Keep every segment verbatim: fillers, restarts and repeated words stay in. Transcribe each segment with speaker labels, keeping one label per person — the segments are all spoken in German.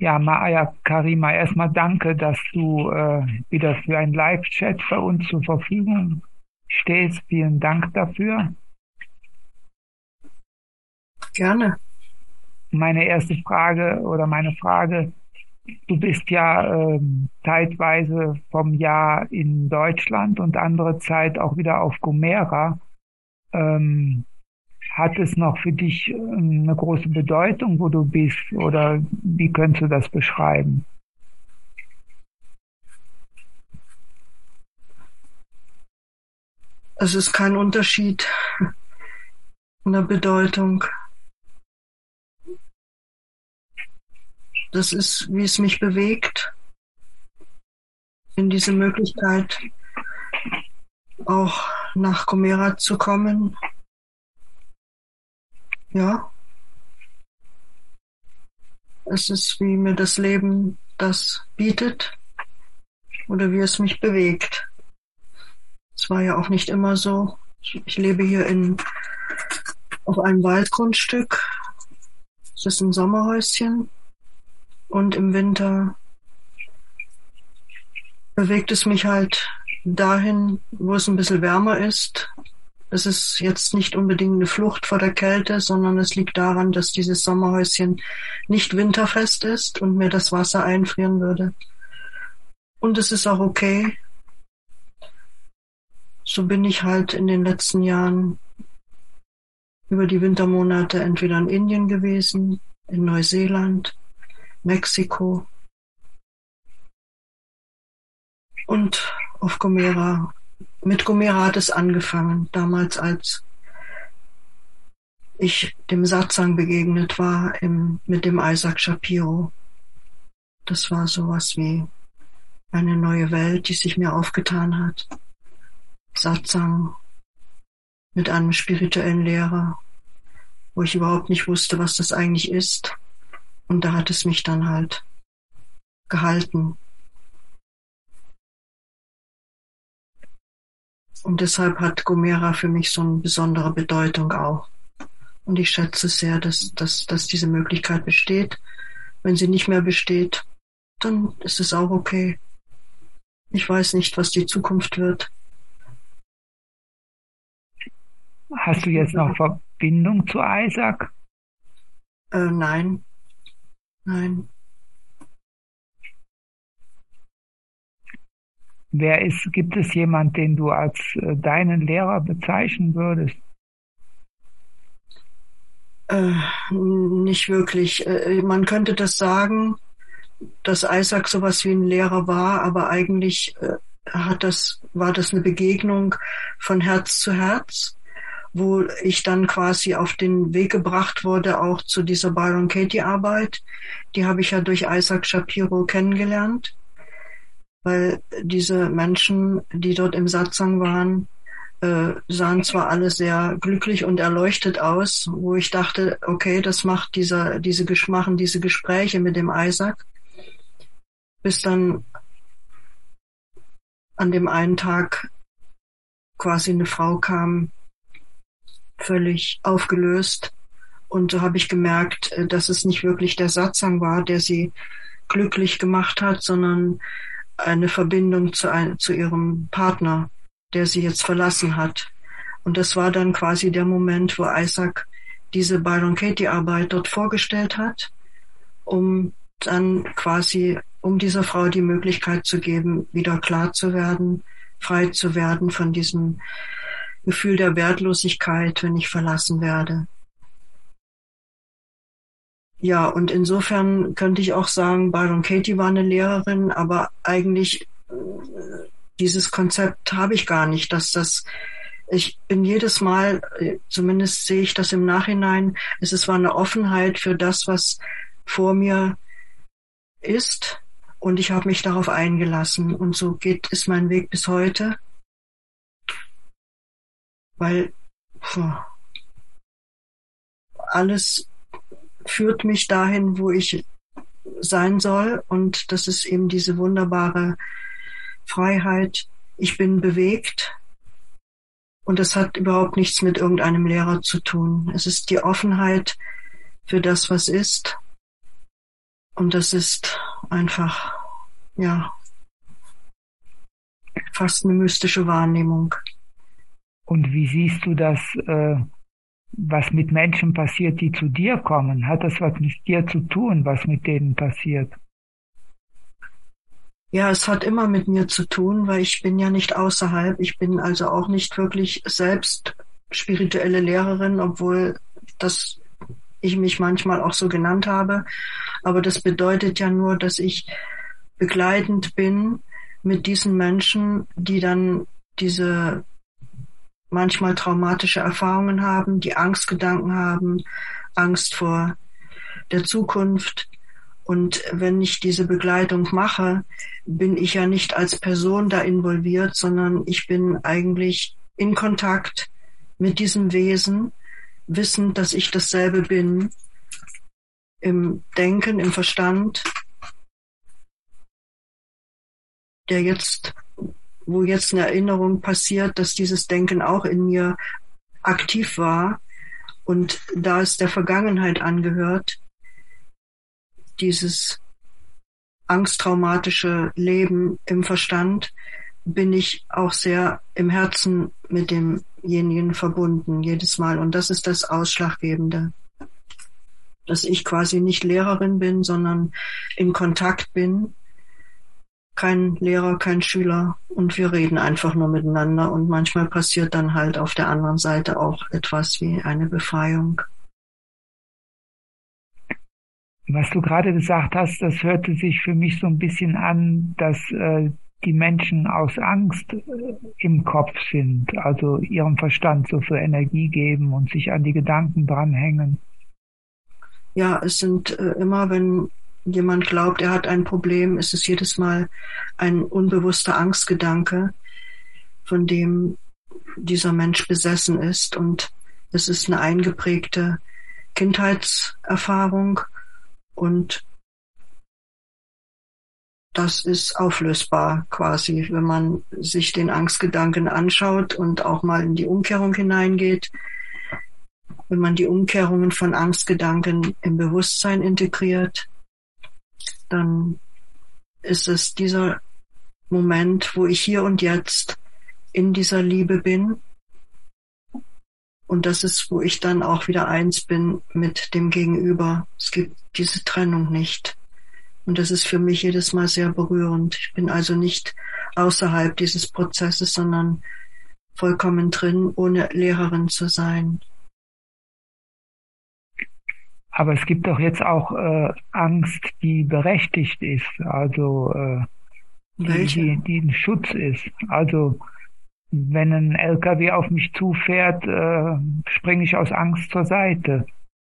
Speaker 1: Ja, Maja Karima, erstmal danke, dass du äh, wieder für einen Live-Chat für uns zur Verfügung stehst. Vielen Dank dafür.
Speaker 2: Gerne.
Speaker 1: Meine erste Frage oder meine Frage, du bist ja ähm, zeitweise vom Jahr in Deutschland und andere Zeit auch wieder auf Gomera. Ähm, hat es noch für dich äh, eine große Bedeutung, wo du bist, oder wie könntest du das beschreiben?
Speaker 2: Es ist kein Unterschied in der Bedeutung. Das ist, wie es mich bewegt, in diese Möglichkeit, auch nach Gomera zu kommen. Ja. Es ist, wie mir das Leben das bietet oder wie es mich bewegt. Es war ja auch nicht immer so. Ich lebe hier in, auf einem Waldgrundstück. Es ist ein Sommerhäuschen. Und im Winter bewegt es mich halt dahin, wo es ein bisschen wärmer ist. Es ist jetzt nicht unbedingt eine Flucht vor der Kälte, sondern es liegt daran, dass dieses Sommerhäuschen nicht winterfest ist und mir das Wasser einfrieren würde. Und es ist auch okay. So bin ich halt in den letzten Jahren über die Wintermonate entweder in Indien gewesen, in Neuseeland, Mexiko und auf Gomera. Mit Gomera hat es angefangen, damals als ich dem Satsang begegnet war im, mit dem Isaac Shapiro. Das war sowas wie eine neue Welt, die sich mir aufgetan hat. Satsang mit einem spirituellen Lehrer, wo ich überhaupt nicht wusste, was das eigentlich ist. Und da hat es mich dann halt gehalten. Und deshalb hat Gomera für mich so eine besondere Bedeutung auch. Und ich schätze sehr, dass, dass, dass diese Möglichkeit besteht. Wenn sie nicht mehr besteht, dann ist es auch okay. Ich weiß nicht, was die Zukunft wird.
Speaker 1: Hast du jetzt noch Verbindung zu Isaac?
Speaker 2: Äh, nein. Nein.
Speaker 1: Wer ist, gibt es jemand, den du als äh, deinen Lehrer bezeichnen würdest?
Speaker 2: Äh, nicht wirklich. Äh, man könnte das sagen, dass Isaac sowas wie ein Lehrer war, aber eigentlich äh, hat das, war das eine Begegnung von Herz zu Herz, wo ich dann quasi auf den Weg gebracht wurde, auch zu dieser Byron Katie Arbeit. Die habe ich ja durch Isaac Shapiro kennengelernt, weil diese Menschen, die dort im Satsang waren, äh, sahen zwar alle sehr glücklich und erleuchtet aus, wo ich dachte, okay, das macht dieser, diese, machen diese Gespräche mit dem Isaac, bis dann an dem einen Tag quasi eine Frau kam, völlig aufgelöst. Und so habe ich gemerkt, dass es nicht wirklich der Satsang war, der sie glücklich gemacht hat, sondern eine Verbindung zu, ein, zu ihrem Partner, der sie jetzt verlassen hat. Und das war dann quasi der Moment, wo Isaac diese Byron Katie Arbeit dort vorgestellt hat, um dann quasi, um dieser Frau die Möglichkeit zu geben, wieder klar zu werden, frei zu werden von diesem Gefühl der Wertlosigkeit, wenn ich verlassen werde. Ja, und insofern könnte ich auch sagen, Byron Katie war eine Lehrerin, aber eigentlich äh, dieses Konzept habe ich gar nicht, dass das, ich bin jedes Mal, zumindest sehe ich das im Nachhinein, es war eine Offenheit für das, was vor mir ist, und ich habe mich darauf eingelassen, und so geht, ist mein Weg bis heute, weil puh, alles führt mich dahin, wo ich sein soll, und das ist eben diese wunderbare Freiheit. Ich bin bewegt, und das hat überhaupt nichts mit irgendeinem Lehrer zu tun. Es ist die Offenheit für das, was ist, Und das ist einfach, ja, fast eine mystische Wahrnehmung.
Speaker 1: Und wie siehst du das, äh, was mit Menschen passiert, die zu dir kommen? Hat das was mit dir zu tun, was mit denen passiert?
Speaker 2: Ja, es hat immer mit mir zu tun, weil ich bin ja nicht außerhalb. Ich bin also auch nicht wirklich selbst spirituelle Lehrerin, obwohl das ich mich manchmal auch so genannt habe. Aber das bedeutet ja nur, dass ich begleitend bin mit diesen Menschen, die dann diese manchmal traumatische Erfahrungen haben, die Angstgedanken haben, Angst vor der Zukunft. Und wenn ich diese Begleitung mache, bin ich ja nicht als Person da involviert, sondern ich bin eigentlich in Kontakt mit diesem Wesen, wissend, dass ich dasselbe bin, im Denken, im Verstand, der jetzt, wo jetzt eine Erinnerung passiert, dass dieses Denken auch in mir aktiv war und da es der Vergangenheit angehört, dieses angsttraumatische Leben im Verstand, bin ich auch sehr im Herzen mit demjenigen verbunden, jedes Mal. Und das ist das Ausschlaggebende, dass ich quasi nicht Lehrerin bin, sondern in Kontakt bin, kein Lehrer, kein Schüler, und wir reden einfach nur miteinander und manchmal passiert dann halt auf der anderen Seite auch etwas wie eine Befreiung.
Speaker 1: Was du gerade gesagt hast, das hörte sich für mich so ein bisschen an, dass äh, die Menschen aus Angst äh, im Kopf sind, also ihrem Verstand so viel Energie geben und sich an die Gedanken dranhängen.
Speaker 2: Ja, es sind äh, immer, wenn jemand glaubt, er hat ein Problem, ist es jedes Mal ein unbewusster Angstgedanke, von dem dieser Mensch besessen ist, und es ist eine eingeprägte Kindheitserfahrung. Und das ist auflösbar quasi, wenn man sich den Angstgedanken anschaut und auch mal in die Umkehrung hineingeht. Wenn man die Umkehrungen von Angstgedanken im Bewusstsein integriert, dann ist es dieser Moment, wo ich hier und jetzt in dieser Liebe bin. Und das ist, wo ich dann auch wieder eins bin mit dem Gegenüber. Es gibt diese Trennung nicht. Und das ist für mich jedes Mal sehr berührend. Ich bin also nicht außerhalb dieses Prozesses, sondern vollkommen drin, ohne Lehrerin zu sein.
Speaker 1: Aber es gibt doch jetzt auch äh, Angst, die berechtigt ist, also äh, die, die, die ein Schutz ist. Also wenn ein L K W auf mich zufährt, äh, springe ich aus Angst zur Seite.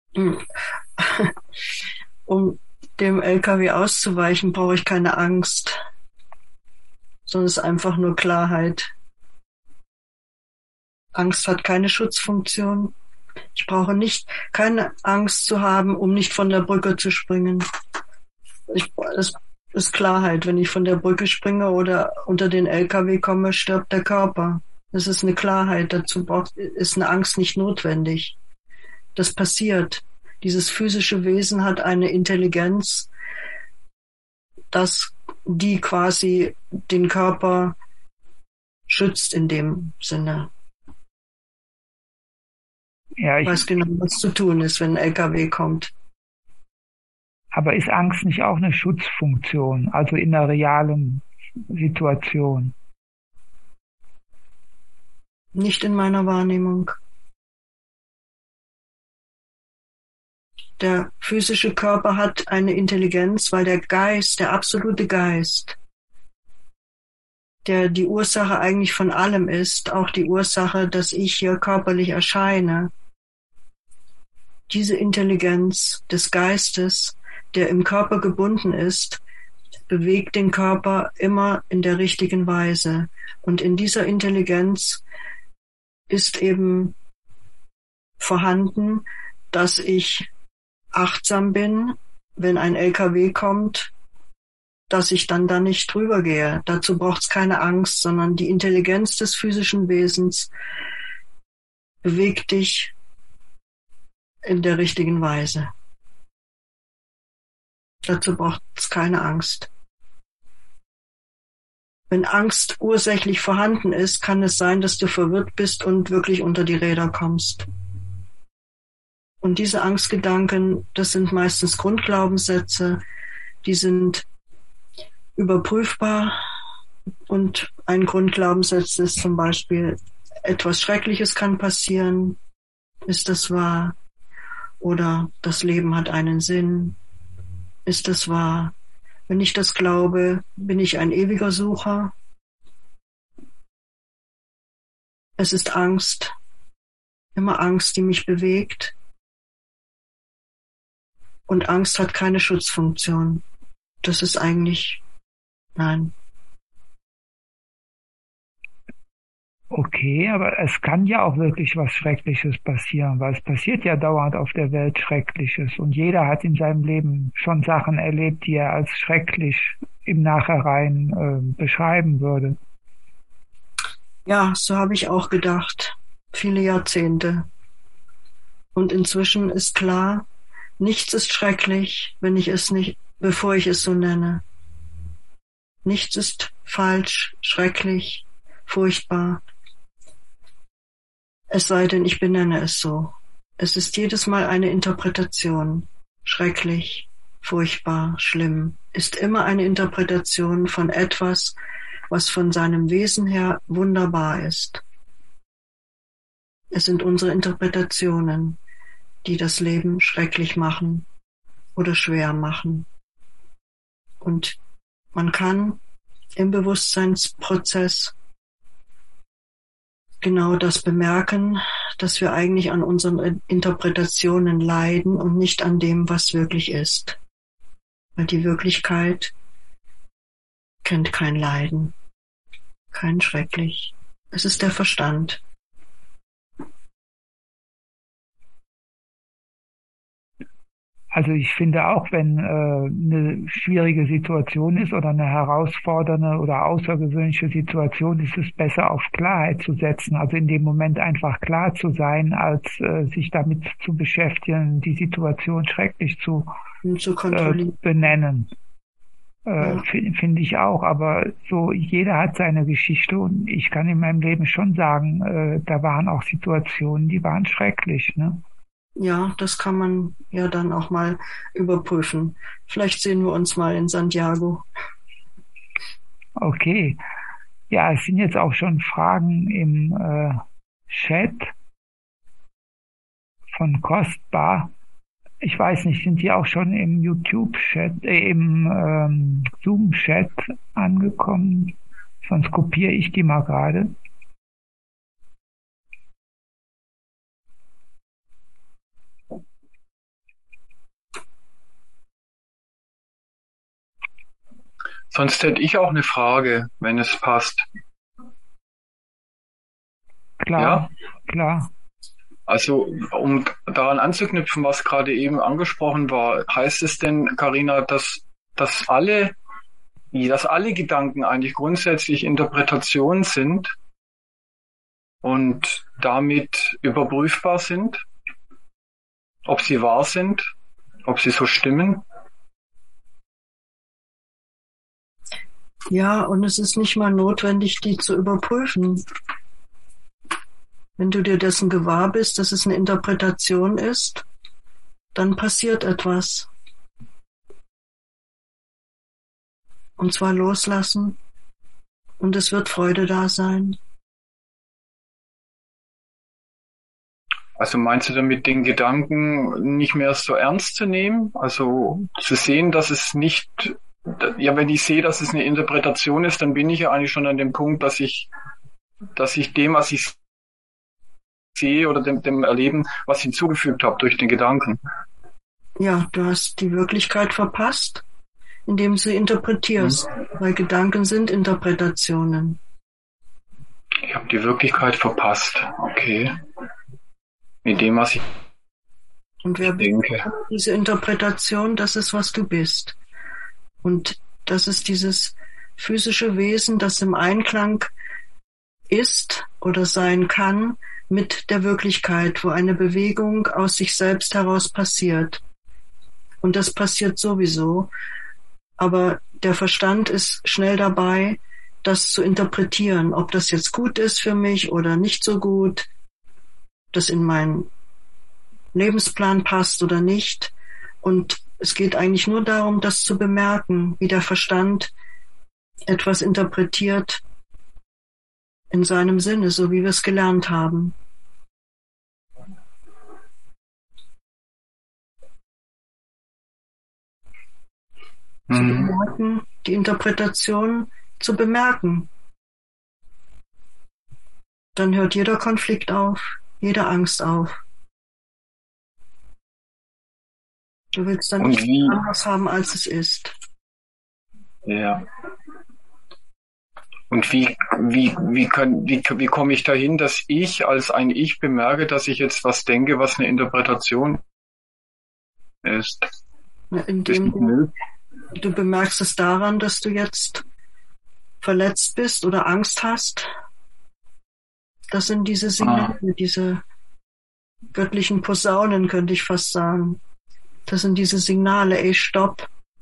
Speaker 2: Um dem L K W auszuweichen, brauche ich keine Angst, sondern es ist einfach nur Klarheit. Angst hat keine Schutzfunktion. Ich brauche nicht, keine Angst zu haben, um nicht von der Brücke zu springen. Ich, es ist Klarheit. Wenn ich von der Brücke springe oder unter den L K W komme, stirbt der Körper. Das ist eine Klarheit. Dazu braucht, ist eine Angst nicht notwendig. Das passiert. Dieses physische Wesen hat eine Intelligenz, dass die quasi den Körper schützt in dem Sinne.
Speaker 1: Ja, ich
Speaker 2: weiß genau, was zu tun ist, wenn ein L K W kommt.
Speaker 1: Aber ist Angst nicht auch eine Schutzfunktion, also in einer realen Situation?
Speaker 2: Nicht in meiner Wahrnehmung. Der physische Körper hat eine Intelligenz, weil der Geist, der absolute Geist, der die Ursache eigentlich von allem ist, auch die Ursache, dass ich hier körperlich erscheine, diese Intelligenz des Geistes, der im Körper gebunden ist, bewegt den Körper immer in der richtigen Weise. Und in dieser Intelligenz ist eben vorhanden, dass ich achtsam bin, wenn ein L K W kommt, dass ich dann da nicht drüber gehe. Dazu braucht es keine Angst, sondern die Intelligenz des physischen Wesens bewegt dich in der richtigen Weise. Dazu braucht es keine Angst. Wenn Angst ursächlich vorhanden ist, kann es sein, dass du verwirrt bist und wirklich unter die Räder kommst. Und diese Angstgedanken, das sind meistens Grundglaubenssätze, die sind überprüfbar. Und ein Grundglaubenssatz ist zum Beispiel, etwas Schreckliches kann passieren. Ist das wahr? Oder das Leben hat einen Sinn. Ist das wahr? Wenn ich das glaube, bin ich ein ewiger Sucher. Es ist Angst, immer Angst, die mich bewegt. Und Angst hat keine Schutzfunktion. Das ist eigentlich, nein.
Speaker 1: Okay, aber es kann ja auch wirklich was Schreckliches passieren, weil es passiert ja dauernd auf der Welt Schreckliches und jeder hat in seinem Leben schon Sachen erlebt, die er als schrecklich im Nachhinein äh, beschreiben würde.
Speaker 2: Ja, so habe ich auch gedacht, viele Jahrzehnte. Und inzwischen ist klar, nichts ist schrecklich, wenn ich es nicht, bevor ich es so nenne. Nichts ist falsch, schrecklich, furchtbar. Es sei denn, ich benenne es so. Es ist jedes Mal eine Interpretation. Schrecklich, furchtbar, schlimm. Ist immer eine Interpretation von etwas, was von seinem Wesen her wunderbar ist. Es sind unsere Interpretationen, die das Leben schrecklich machen oder schwer machen. Und man kann im Bewusstseinsprozess genau das bemerken, dass wir eigentlich an unseren Interpretationen leiden und nicht an dem, was wirklich ist. Weil die Wirklichkeit kennt kein Leiden, kein Schrecklich. Es ist der Verstand.
Speaker 1: Also ich finde auch, wenn äh, eine schwierige Situation ist oder eine herausfordernde oder außergewöhnliche Situation, ist es besser, auf Klarheit zu setzen. Also in dem Moment einfach klar zu sein, als äh, sich damit zu beschäftigen, die Situation schrecklich zu,
Speaker 2: zu
Speaker 1: äh, benennen. Äh,
Speaker 2: ja.
Speaker 1: Finde find ich auch. Aber so jeder hat seine Geschichte und ich kann in meinem Leben schon sagen, äh, da waren auch Situationen, die waren schrecklich, ne?
Speaker 2: Ja, das kann man ja dann auch mal überprüfen. Vielleicht sehen wir uns mal in Santiago.
Speaker 1: Okay. Ja, es sind jetzt auch schon Fragen im äh, Chat von Kostbar. Ich weiß nicht, sind die auch schon im YouTube-Chat, äh, im ähm, Zoom-Chat angekommen? Sonst kopiere ich die mal gerade.
Speaker 3: Sonst hätte ich auch eine Frage, wenn es passt.
Speaker 1: Klar,
Speaker 3: Ja?
Speaker 1: klar.
Speaker 3: Also, um daran anzuknüpfen, was gerade eben angesprochen war, heißt es denn, Carina, dass, dass alle, dass alle Gedanken eigentlich grundsätzlich Interpretationen sind und damit überprüfbar sind, ob sie wahr sind, ob sie so stimmen?
Speaker 2: Ja, und es ist nicht mal notwendig, die zu überprüfen. Wenn du dir dessen gewahr bist, dass es eine Interpretation ist, dann passiert etwas. Und zwar loslassen. Und es wird Freude da sein.
Speaker 3: Also meinst du damit, den Gedanken nicht mehr so ernst zu nehmen? Also zu sehen, dass es nicht, ja, wenn ich sehe, dass es eine Interpretation ist, dann bin ich ja eigentlich schon an dem Punkt, dass ich, dass ich dem, was ich sehe oder dem, dem Erleben, was hinzugefügt habe durch den Gedanken.
Speaker 2: Ja, du hast die Wirklichkeit verpasst, indem du sie interpretierst, mhm. weil Gedanken sind Interpretationen.
Speaker 3: Ich habe die Wirklichkeit verpasst, okay. Mit dem, was ich
Speaker 2: Und wer
Speaker 3: denke.
Speaker 2: Diese Interpretation, das ist, was du bist. Und das ist dieses physische Wesen, das im Einklang ist oder sein kann mit der Wirklichkeit, wo eine Bewegung aus sich selbst heraus passiert. und das passiert sowieso. Aber der Verstand ist schnell dabei, das zu interpretieren, ob das jetzt gut ist für mich oder nicht so gut, das in meinen Lebensplan passt oder nicht. Und es geht eigentlich nur darum, das zu bemerken, wie der Verstand etwas interpretiert in seinem Sinne, so wie wir es gelernt haben. Mhm. Zu bemerken, die Interpretation zu bemerken. Dann hört jeder Konflikt auf, jede Angst auf. Du willst dann nicht anders haben, als es ist.
Speaker 3: Ja. Und wie, wie, wie, kann, wie, wie komme ich dahin, dass ich als ein Ich bemerke, dass ich jetzt was denke, was eine Interpretation ist?
Speaker 2: Ja, indem du, du bemerkst es daran, dass du jetzt verletzt bist oder Angst hast. Das sind diese Signale, ah. diese göttlichen Posaunen, könnte ich fast sagen. Das sind diese Signale, ey, stopp.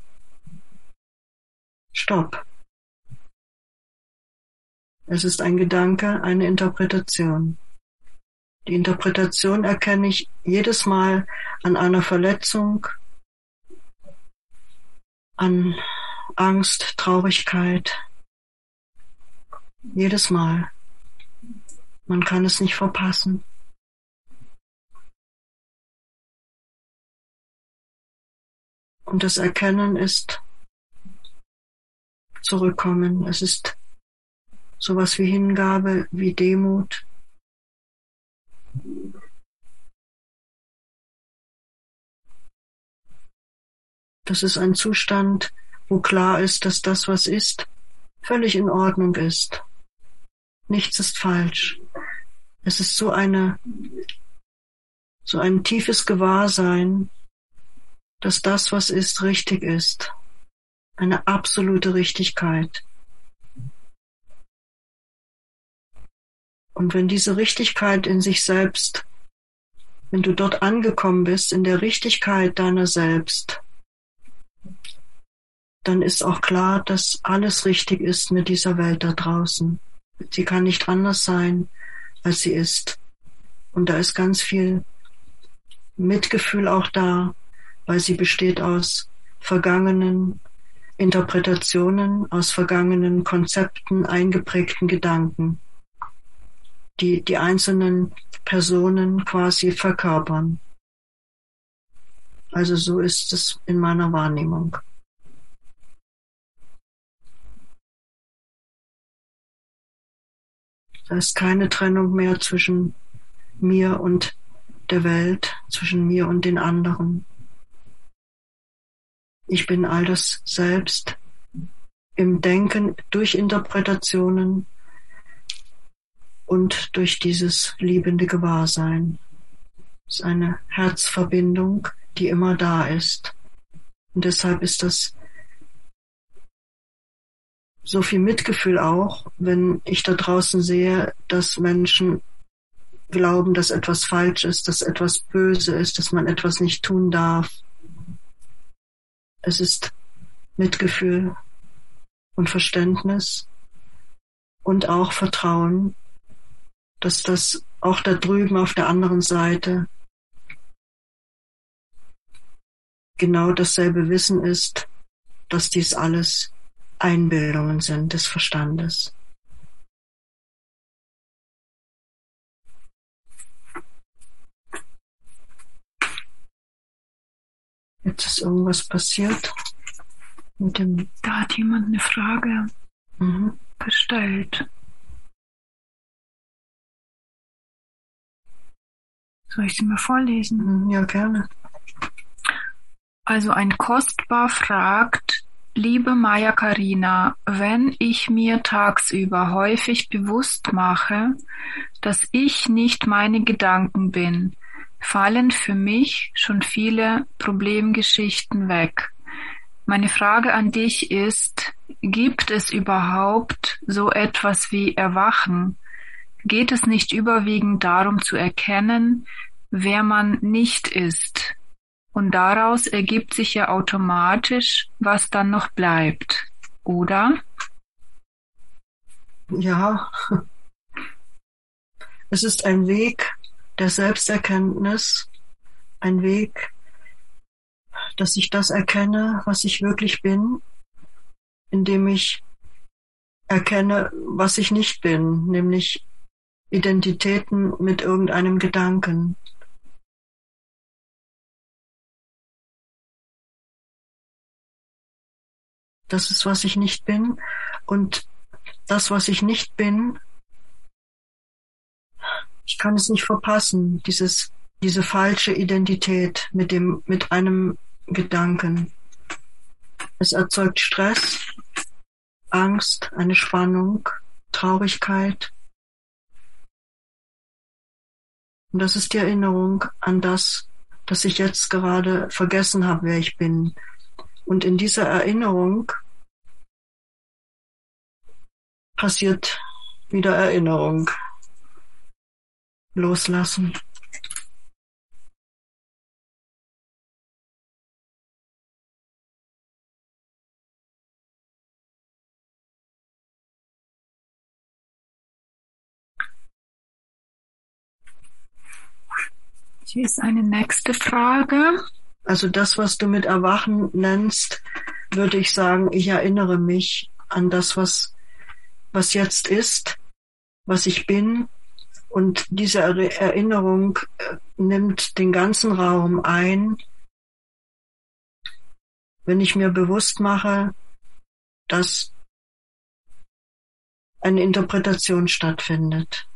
Speaker 2: Stopp. Es ist ein Gedanke, eine Interpretation. Die Interpretation erkenne ich jedes Mal an einer Verletzung, an Angst, Traurigkeit. Jedes Mal. Man kann es nicht verpassen. Und das Erkennen ist zurückkommen. Es ist sowas wie Hingabe, wie Demut. Das ist ein Zustand, wo klar ist, dass das, was ist, völlig in Ordnung ist. Nichts ist falsch. Es ist so eine, so ein tiefes Gewahrsein, dass das, was ist, richtig ist. Eine absolute Richtigkeit. Und wenn diese Richtigkeit in sich selbst, wenn du dort angekommen bist, in der Richtigkeit deiner selbst, dann ist auch klar, dass alles richtig ist mit dieser Welt da draußen. Sie kann nicht anders sein, als sie ist. Und da ist ganz viel Mitgefühl auch da, weil sie besteht aus vergangenen Interpretationen, aus vergangenen Konzepten, eingeprägten Gedanken, die die einzelnen Personen quasi verkörpern. Also so ist es in meiner Wahrnehmung. Da ist keine Trennung mehr zwischen mir und der Welt, zwischen mir und den anderen. Ich bin all das selbst im Denken durch Interpretationen und durch dieses liebende Gewahrsein. Es ist eine Herzverbindung, die immer da ist. Und deshalb ist das so viel Mitgefühl auch, wenn ich da draußen sehe, dass Menschen glauben, dass etwas falsch ist, dass etwas böse ist, dass man etwas nicht tun darf. Es ist Mitgefühl und Verständnis und auch Vertrauen, dass das auch da drüben auf der anderen Seite genau dasselbe Wissen ist, dass dies alles Einbildungen sind des Verstandes. Jetzt ist irgendwas passiert mit dem.
Speaker 1: Da hat jemand eine Frage
Speaker 2: mhm.
Speaker 1: gestellt. Soll ich sie mal vorlesen?
Speaker 2: Ja, gerne.
Speaker 1: Also ein Kostbar fragt: Liebe Maya Karina, wenn ich mir tagsüber häufig bewusst mache, dass ich nicht meine Gedanken bin, fallen für mich schon viele Problemgeschichten weg. Meine Frage an dich ist, gibt es überhaupt so etwas wie Erwachen? Geht es nicht überwiegend darum zu erkennen, wer man nicht ist?
Speaker 4: Und daraus ergibt sich ja automatisch, was dann noch bleibt, oder?
Speaker 2: Ja, es ist ein Weg der Selbsterkenntnis, ein Weg, dass ich das erkenne, was ich wirklich bin, indem ich erkenne, was ich nicht bin, nämlich Identitäten mit irgendeinem Gedanken. Das ist, was ich nicht bin. Und das, was ich nicht bin, ich kann es nicht verpassen, dieses, diese falsche Identität mit dem, mit einem Gedanken. Es erzeugt Stress, Angst, eine Spannung, Traurigkeit. Und das ist die Erinnerung an das, dass ich jetzt gerade vergessen habe, wer ich bin. Und in dieser Erinnerung passiert wieder Erinnerung. Loslassen.
Speaker 4: Hier ist eine nächste Frage.
Speaker 2: Also das, was du mit Erwachen nennst, würde ich sagen, ich erinnere mich an das, was, was jetzt ist, was ich bin. Und diese Erinnerung nimmt den ganzen Raum ein, wenn ich mir bewusst mache, dass eine Interpretation stattfindet.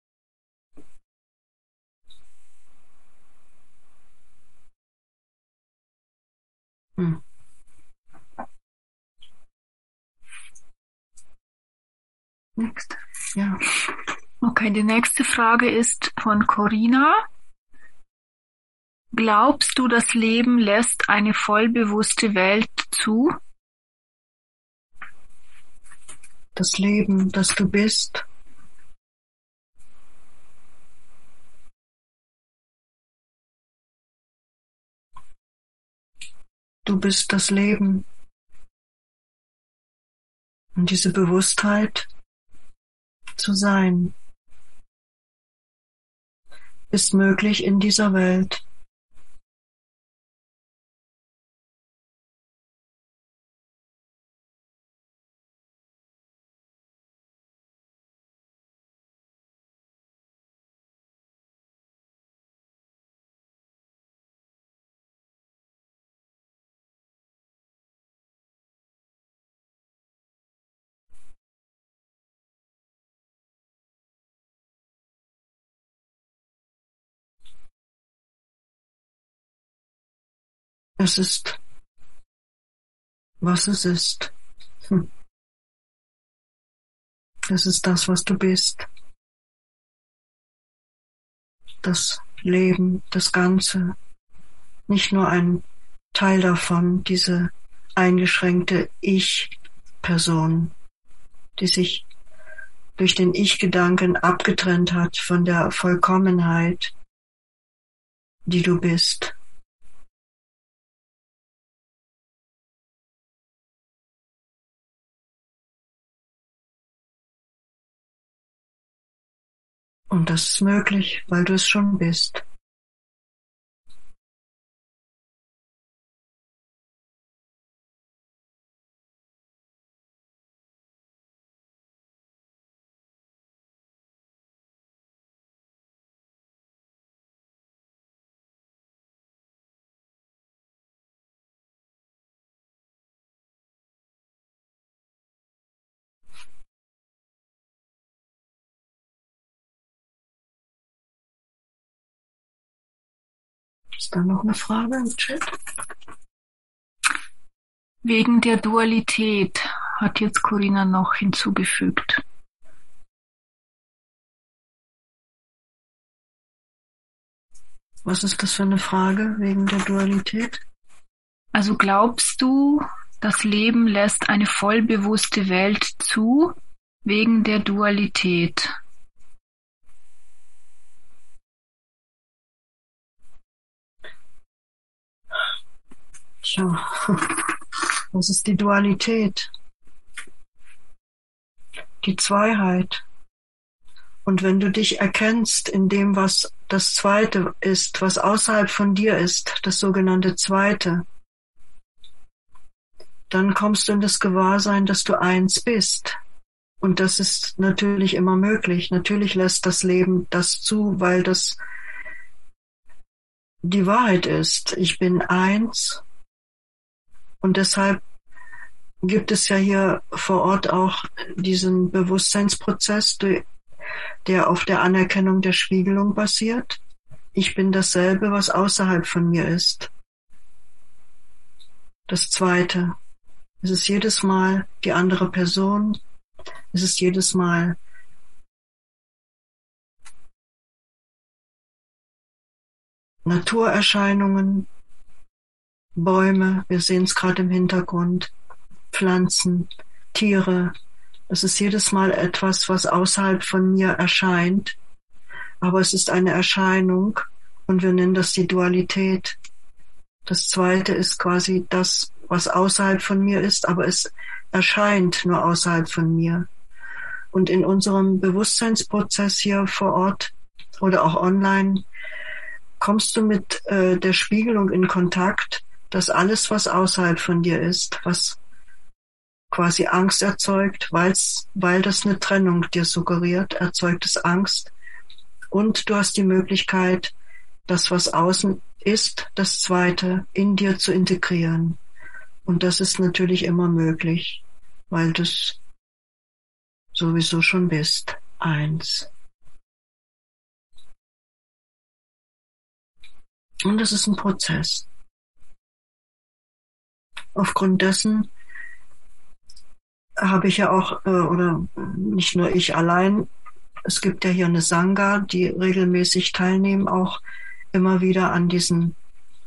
Speaker 2: Hm.
Speaker 4: Next.
Speaker 2: Ja.
Speaker 4: Okay, die nächste Frage ist von Corinna. Glaubst du, das Leben lässt eine vollbewusste Welt zu?
Speaker 2: Das Leben, das du bist, du bist das Leben. Und diese Bewusstheit zu sein ist möglich in dieser Welt. Es ist, was es ist. Hm. Es ist das, was du bist. Das Leben, das Ganze. Nicht nur ein Teil davon, diese eingeschränkte Ich-Person, die sich durch den Ich-Gedanken abgetrennt hat von der Vollkommenheit, die du bist. Und das ist möglich, weil du es schon bist. Ist da noch eine Frage im Chat?
Speaker 4: Wegen der Dualität hat jetzt Corinna noch hinzugefügt.
Speaker 2: Was ist das für eine Frage wegen der Dualität?
Speaker 4: Also glaubst du, das Leben lässt eine vollbewusste Welt zu, wegen der Dualität?
Speaker 2: Tja, das ist die Dualität, die Zweiheit. Und wenn du dich erkennst in dem, was das Zweite ist, was außerhalb von dir ist, das sogenannte Zweite, dann kommst du in das Gewahrsein, dass du eins bist. Und das ist natürlich immer möglich. Natürlich lässt das Leben das zu, weil das die Wahrheit ist. Ich bin eins. Und deshalb gibt es ja hier vor Ort auch diesen Bewusstseinsprozess, der auf der Anerkennung der Spiegelung basiert. Ich bin dasselbe, was außerhalb von mir ist. Das Zweite. Es ist jedes Mal die andere Person. Es ist jedes Mal Naturerscheinungen, Bäume, wir sehen es gerade im Hintergrund, Pflanzen, Tiere. Es ist jedes Mal etwas, was außerhalb von mir erscheint, aber es ist eine Erscheinung und wir nennen das die Dualität. Das Zweite ist quasi das, was außerhalb von mir ist, aber es erscheint nur außerhalb von mir. Und in unserem Bewusstseinsprozess hier vor Ort oder auch online kommst du mit äh, der Spiegelung in Kontakt, dass alles, was außerhalb von dir ist, was quasi Angst erzeugt, weil's, weil das eine Trennung dir suggeriert, erzeugt es Angst. Und du hast die Möglichkeit, das, was außen ist, das Zweite in dir zu integrieren. Und das ist natürlich immer möglich, weil du es sowieso schon bist. Eins. Und es ist ein Prozess. Aufgrund dessen habe ich ja auch, äh, oder nicht nur ich allein, es gibt ja hier eine Sangha, die regelmäßig teilnehmen, auch immer wieder an diesen,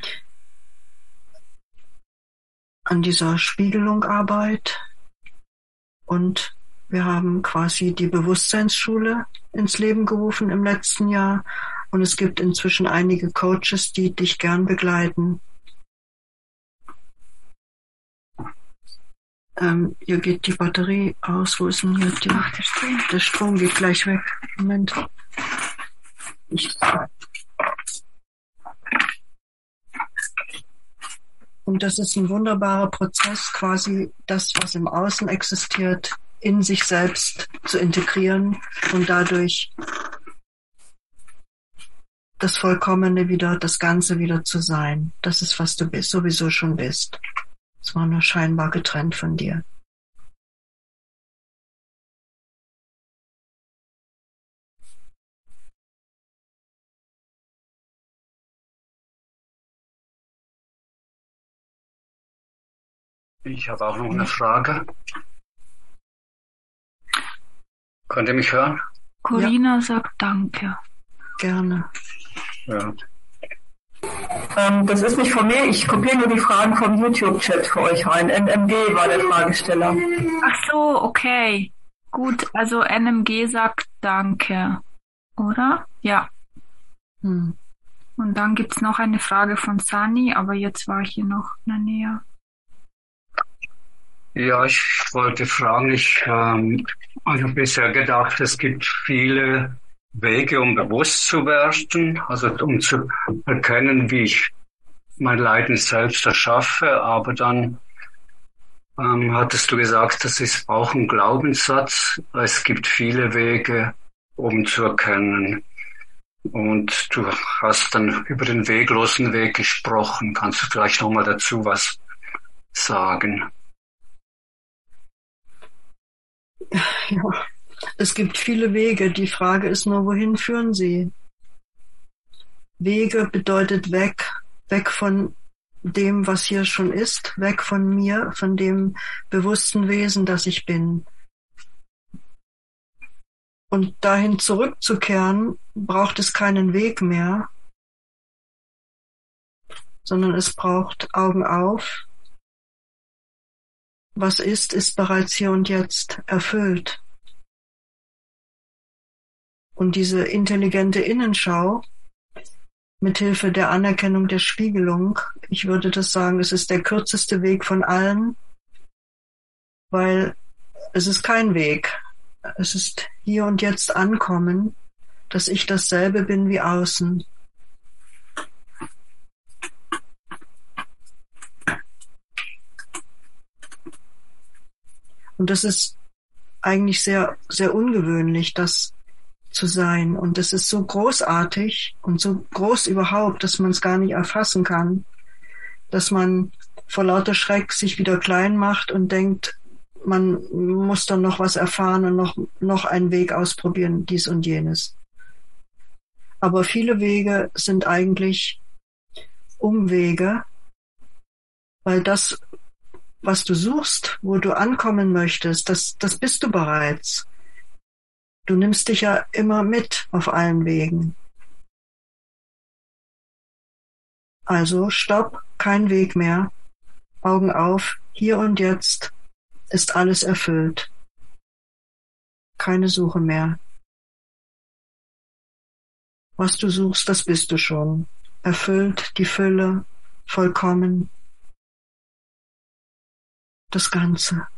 Speaker 2: an dieser Spiegelung Arbeit. Und wir haben quasi die Bewusstseinsschule ins Leben gerufen im letzten Jahr. Und es gibt inzwischen einige Coaches, die dich gern begleiten. Ähm, hier geht die Batterie aus. Wo ist denn hier die?
Speaker 4: Ach, der Strom.
Speaker 2: Der Strom geht gleich weg. Moment. Ich Und das ist ein wunderbarer Prozess, quasi das, was im Außen existiert, in sich selbst zu integrieren und dadurch das Vollkommene wieder, das Ganze wieder zu sein. Das ist, was du bist, sowieso schon bist. Es war nur scheinbar getrennt von dir.
Speaker 5: Ich habe auch noch eine Frage. Könnt ihr mich hören?
Speaker 4: Corinna ja. sagt Danke.
Speaker 2: Gerne.
Speaker 5: Ja.
Speaker 6: Ähm, das ist nicht von mir, ich kopiere nur die Fragen vom YouTube-Chat für euch rein. N M G war der Fragesteller.
Speaker 4: Ach so, okay. Gut, also N M G sagt Danke, oder? Ja.
Speaker 2: Hm.
Speaker 4: Und dann gibt's noch eine Frage von Sani, aber jetzt war ich hier noch in der Nähe.
Speaker 5: Ja, ich wollte fragen, ich ähm, habe bisher gedacht, es gibt viele Wege, um bewusst zu werden, also um zu erkennen, wie ich mein Leiden selbst erschaffe, aber dann ähm, hattest du gesagt, das ist auch ein Glaubenssatz, es gibt viele Wege, um zu erkennen. Und du hast dann über den weglosen Weg gesprochen. Kannst du vielleicht nochmal dazu was sagen?
Speaker 2: Ja, es gibt viele Wege. Die Frage ist nur, wohin führen sie? Wege bedeutet weg, weg von dem, was hier schon ist, weg von mir, von dem bewussten Wesen, das ich bin. Und dahin zurückzukehren, braucht es keinen Weg mehr, sondern es braucht Augen auf. Was ist, ist bereits hier und jetzt erfüllt. Und diese intelligente Innenschau, mithilfe der Anerkennung der Spiegelung. Ich würde das sagen, es ist der kürzeste Weg von allen, weil es ist kein Weg. Es ist hier und jetzt ankommen, dass ich dasselbe bin wie außen. Und das ist eigentlich sehr, sehr ungewöhnlich, das zu sein. Und das ist so großartig und so groß überhaupt, dass man es gar nicht erfassen kann, dass man vor lauter Schreck sich wieder klein macht und denkt, man muss dann noch was erfahren und noch, noch einen Weg ausprobieren, dies und jenes. Aber viele Wege sind eigentlich Umwege, weil das, was du suchst, wo du ankommen möchtest, das, das bist du bereits. Du nimmst dich ja immer mit auf allen Wegen. Also stopp, kein Weg mehr. Augen auf, hier und jetzt ist alles erfüllt. Keine Suche mehr. Was du suchst, das bist du schon. Erfüllt, die Fülle, vollkommen. Das Ganze.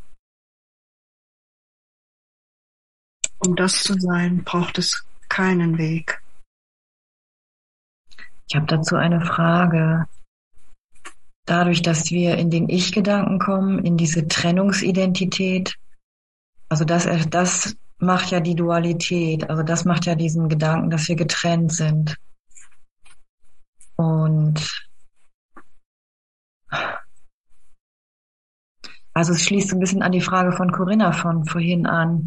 Speaker 2: Um das zu sein, braucht es keinen Weg.
Speaker 7: Ich habe dazu eine Frage. Dadurch, dass wir in den Ich-Gedanken kommen, in diese Trennungsidentität, also das, das macht ja die Dualität, also das macht ja diesen Gedanken, dass wir getrennt sind. Und also es schließt so ein bisschen an die Frage von Corinna von vorhin an.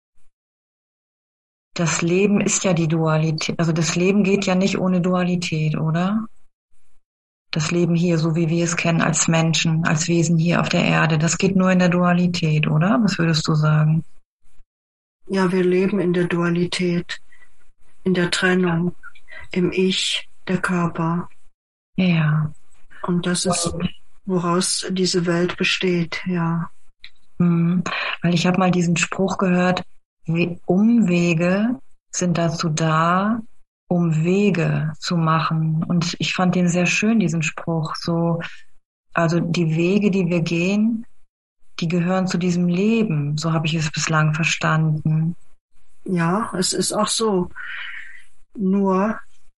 Speaker 7: Das Leben ist ja die Dualität, also das Leben geht ja nicht ohne Dualität, oder? Das Leben hier, so wie wir es kennen als Menschen, als Wesen hier auf der Erde, das geht nur in der Dualität, oder? Was würdest du sagen?
Speaker 2: Ja, wir leben in der Dualität, in der Trennung, im Ich, der Körper.
Speaker 7: Ja.
Speaker 2: Und das ist, woraus diese Welt besteht, ja.
Speaker 7: Mhm. Weil ich habe mal diesen Spruch gehört, Umwege sind dazu da, um Wege zu machen. Und ich fand den sehr schön, diesen Spruch. So, also die Wege, die wir gehen, die gehören zu diesem Leben. So habe ich es bislang verstanden.
Speaker 2: Ja, es ist auch so. Nur,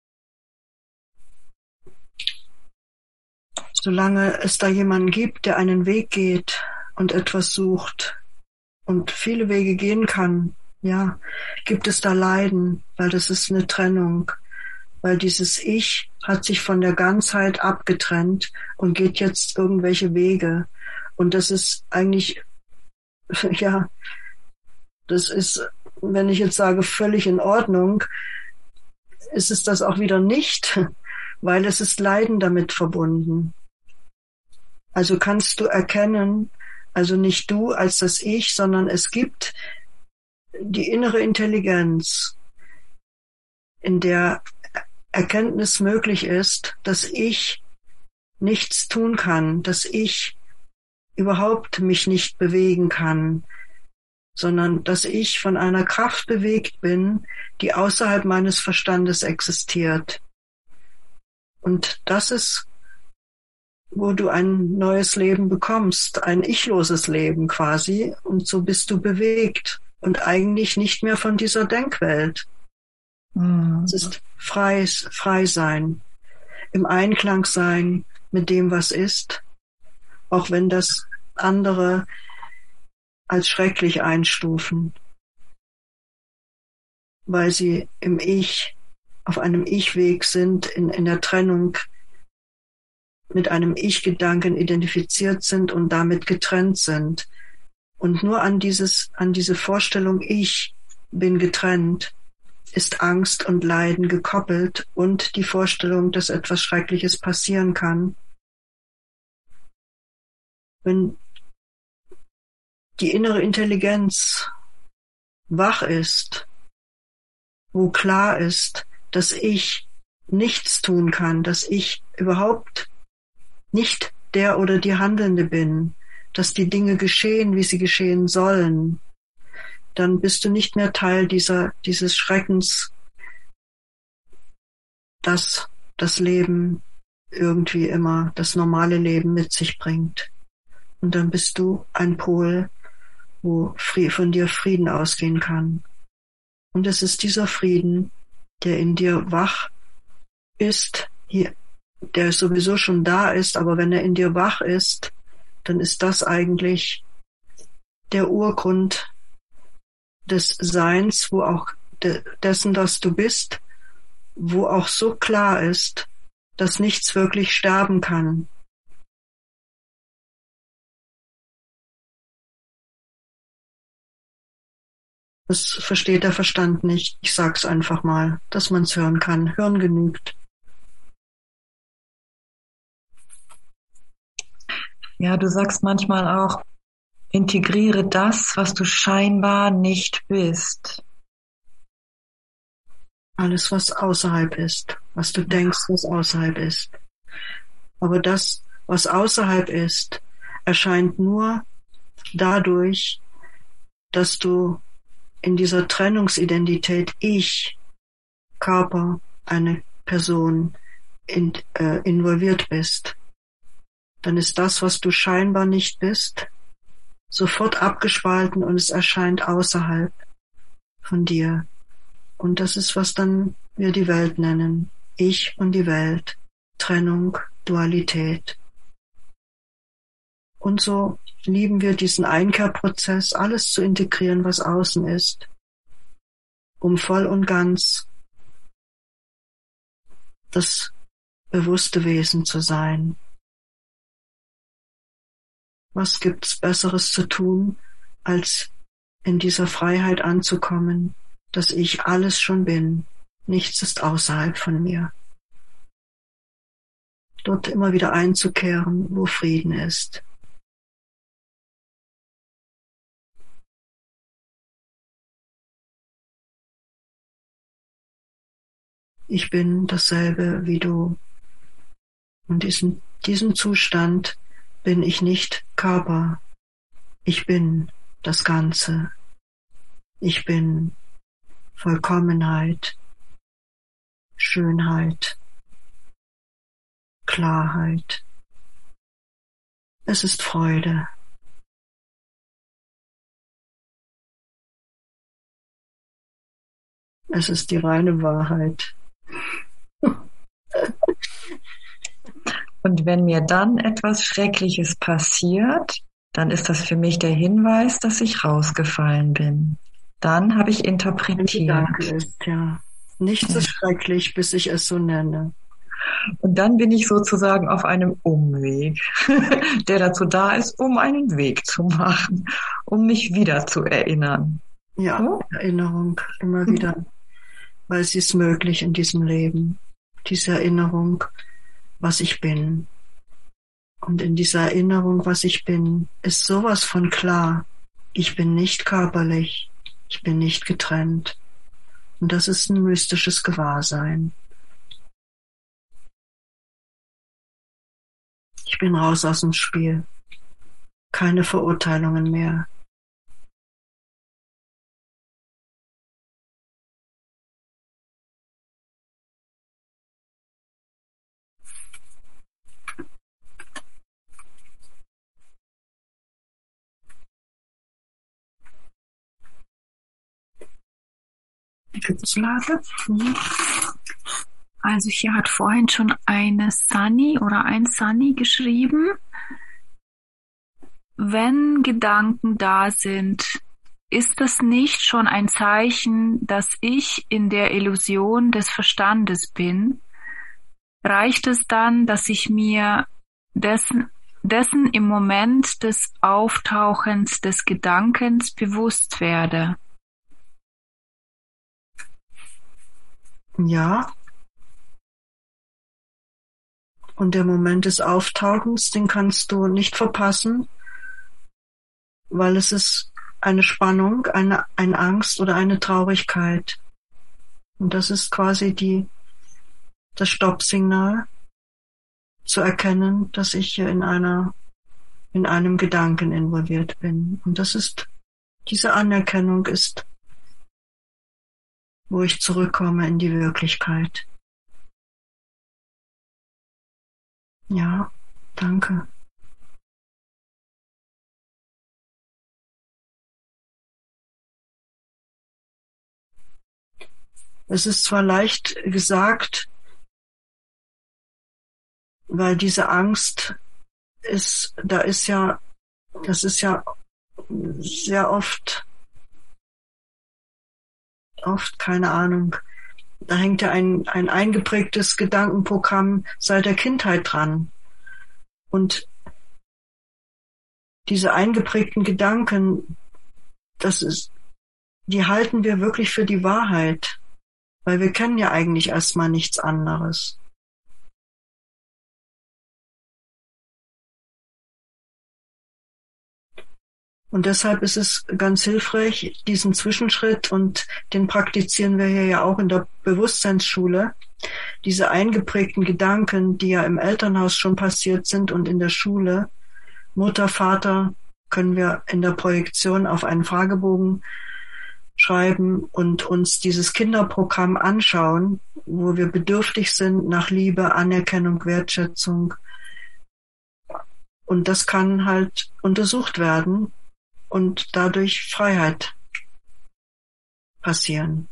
Speaker 2: solange es da jemanden gibt, der einen Weg geht und etwas sucht und viele Wege gehen kann, ja, gibt es da Leiden, weil das ist eine Trennung, weil dieses Ich hat sich von der Ganzheit abgetrennt und geht jetzt irgendwelche Wege. Und das ist eigentlich, ja, das ist, wenn ich jetzt sage, völlig in Ordnung, ist es das auch wieder nicht, weil es ist Leiden damit verbunden. Also kannst du erkennen, also nicht du als das Ich, sondern es gibt die innere Intelligenz, in der Erkenntnis möglich ist, dass ich nichts tun kann, dass ich überhaupt mich nicht bewegen kann, sondern dass ich von einer Kraft bewegt bin, die außerhalb meines Verstandes existiert. Und das ist, wo du ein neues Leben bekommst, ein ichloses Leben quasi, und so bist du bewegt und eigentlich nicht mehr von dieser Denkwelt. Mhm. Es ist freies, frei sein, im Einklang sein mit dem, was ist, auch wenn das andere als schrecklich einstufen, weil sie im Ich, auf einem Ich-Weg sind, in, in der Trennung mit einem Ich-Gedanken identifiziert sind und damit getrennt sind. Und nur an dieses, an diese Vorstellung, ich bin getrennt, ist Angst und Leiden gekoppelt und die Vorstellung, dass etwas Schreckliches passieren kann. Wenn die innere Intelligenz wach ist, wo klar ist, dass ich nichts tun kann, dass ich überhaupt nicht der oder die Handelnde bin, dass die Dinge geschehen, wie sie geschehen sollen, dann bist du nicht mehr Teil dieser, dieses Schreckens, das das Leben irgendwie immer, das normale Leben mit sich bringt. Und dann bist du ein Pol, wo von dir Frieden ausgehen kann. Und es ist dieser Frieden, der in dir wach ist, hier, der sowieso schon da ist, aber wenn er in dir wach ist, dann ist das eigentlich der Urgrund des Seins, wo auch de- dessen, dass du bist, wo auch so klar ist, dass nichts wirklich sterben kann. Das versteht der Verstand nicht. Ich sag's einfach mal, dass man's hören kann. Hören genügt.
Speaker 7: Ja, du sagst manchmal auch, integriere das, was du scheinbar nicht bist.
Speaker 2: Alles, was außerhalb ist, was du denkst, was außerhalb ist. Aber das, was außerhalb ist, erscheint nur dadurch, dass du in dieser Trennungsidentität Ich, Körper, eine Person in, äh, involviert bist. Dann ist das, was du scheinbar nicht bist, sofort abgespalten und es erscheint außerhalb von dir. Und das ist, was dann wir die Welt nennen. Ich und die Welt. Trennung, Dualität. Und so lieben wir diesen Einkehrprozess, alles zu integrieren, was außen ist, um voll und ganz das bewusste Wesen zu sein. Was gibt's Besseres zu tun, als in dieser Freiheit anzukommen, dass ich alles schon bin, nichts ist außerhalb von mir. Dort immer wieder einzukehren, wo Frieden ist. Ich bin dasselbe wie du. Und diesen, diesem Zustand bin ich nicht Körper. Ich bin das Ganze. Ich bin Vollkommenheit, Schönheit, Klarheit. Es ist Freude. Es ist die reine Wahrheit.
Speaker 7: Und wenn mir dann etwas Schreckliches passiert, dann ist das für mich der Hinweis, dass ich rausgefallen bin. Dann habe ich interpretiert.
Speaker 2: Ist, ja. Nichts ist schrecklich, bis ich es so nenne.
Speaker 7: Und dann bin ich sozusagen auf einem Umweg, der dazu da ist, um einen Weg zu machen, um mich wieder zu erinnern.
Speaker 2: Ja, so? Erinnerung immer wieder, weil sie ist möglich in diesem Leben. Diese Erinnerung, was ich bin. Und in dieser Erinnerung, was ich bin, ist sowas von klar. Ich bin nicht körperlich. Ich bin nicht getrennt. Und das ist ein mystisches Gewahrsein. Ich bin raus aus dem Spiel. Keine Verurteilungen mehr.
Speaker 4: Lage. Also hier hat vorhin schon eine Sunny oder ein Sunny geschrieben. Wenn Gedanken da sind, ist das nicht schon ein Zeichen, dass ich in der Illusion des Verstandes bin? Reicht es dann, dass ich mir dessen, dessen im Moment des Auftauchens des Gedankens bewusst werde?
Speaker 2: Ja. Und der Moment des Auftauchens, den kannst du nicht verpassen, weil es ist eine Spannung, eine, eine Angst oder eine Traurigkeit. Und das ist quasi die, das Stoppsignal, zu erkennen, dass ich hier in einer, in einem Gedanken involviert bin. Und das ist, diese Anerkennung ist, wo ich zurückkomme in die Wirklichkeit. Ja, danke. Es ist zwar leicht gesagt, weil diese Angst ist, da ist ja, das ist ja sehr oft, oft, keine Ahnung, da hängt ja ein, ein eingeprägtes Gedankenprogramm seit der Kindheit dran. Und diese eingeprägten Gedanken, das ist, die halten wir wirklich für die Wahrheit, weil wir kennen ja eigentlich erstmal nichts anderes. Und deshalb ist es ganz hilfreich, diesen Zwischenschritt, und den praktizieren wir hier ja auch in der Bewusstseinsschule, diese eingeprägten Gedanken, die ja im Elternhaus schon passiert sind und in der Schule, Mutter, Vater, können wir in der Projektion auf einen Fragebogen schreiben und uns dieses Kinderprogramm anschauen, wo wir bedürftig sind nach Liebe, Anerkennung, Wertschätzung. Und das kann halt untersucht werden und dadurch Freiheit passieren.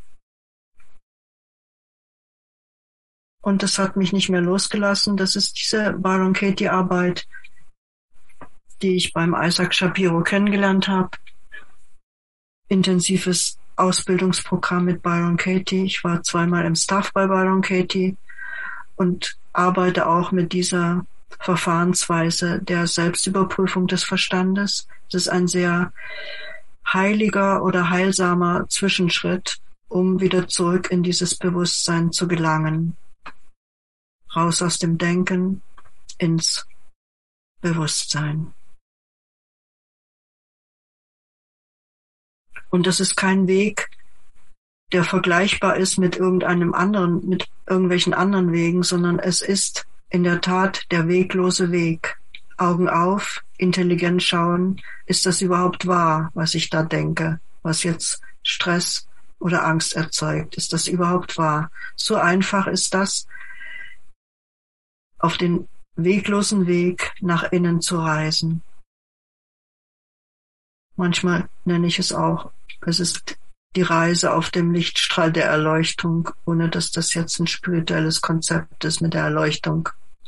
Speaker 2: Und das hat mich nicht mehr losgelassen. Das ist diese Byron Katie Arbeit, die ich beim Isaac Shapiro kennengelernt habe. Intensives Ausbildungsprogramm mit Byron Katie. Ich war zweimal im Staff bei Byron Katie und arbeite auch mit dieser Verfahrensweise der Selbstüberprüfung des Verstandes. Das ist ein sehr heiliger oder heilsamer Zwischenschritt, um wieder zurück in dieses Bewusstsein zu gelangen. Raus aus dem Denken ins Bewusstsein. Und das ist kein Weg, der vergleichbar ist mit irgendeinem anderen, mit irgendwelchen anderen Wegen, sondern es ist in der Tat der weglose Weg. Augen auf, intelligent schauen, ist das überhaupt wahr, was ich da denke, was jetzt Stress oder Angst erzeugt? Ist das überhaupt wahr? So einfach ist das, auf den weglosen Weg nach innen zu reisen. Manchmal nenne ich es auch, es ist die Reise auf dem Lichtstrahl der Erleuchtung, ohne dass das jetzt ein spirituelles Konzept ist mit der Erleuchtung.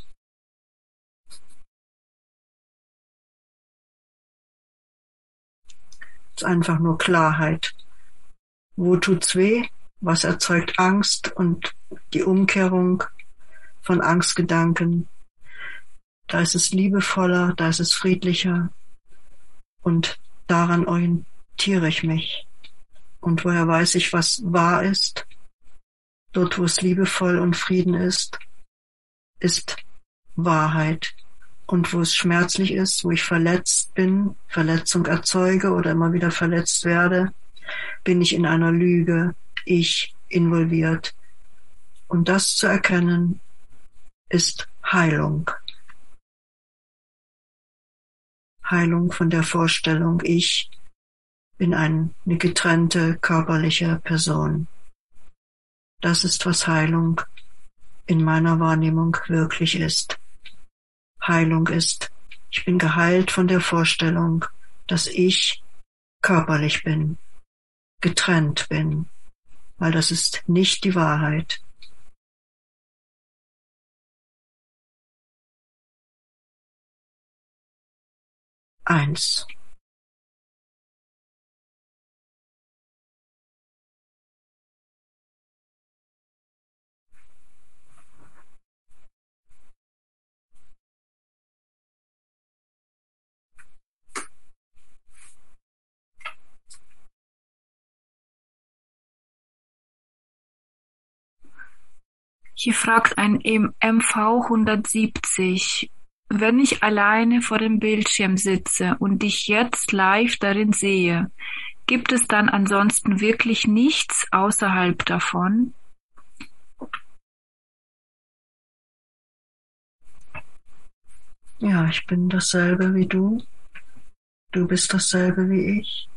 Speaker 2: Es ist einfach nur Klarheit. Wo tut's weh? Was erzeugt Angst? Und die Umkehrung von Angstgedanken. Da ist es liebevoller, da ist es friedlicher. Und daran orientiere ich mich. Und woher weiß ich, was wahr ist? Dort, wo es liebevoll und Frieden ist, ist Wahrheit. Und wo es schmerzlich ist, wo ich verletzt bin, Verletzung erzeuge oder immer wieder verletzt werde, bin ich in einer Lüge, ich involviert. Und das zu erkennen, ist Heilung. Heilung von der Vorstellung, ich bin eine getrennte körperliche Person. Das ist, was Heilung in meiner Wahrnehmung wirklich ist. Heilung ist, ich bin geheilt von der Vorstellung, dass ich körperlich bin, getrennt bin, weil das ist nicht die Wahrheit. Eins.
Speaker 4: Hier fragt ein M V hundertsiebzig, wenn ich alleine vor dem Bildschirm sitze und dich jetzt live darin sehe, gibt es dann ansonsten wirklich nichts außerhalb davon?
Speaker 2: Ja, ich bin dasselbe wie du. Du bist dasselbe wie ich.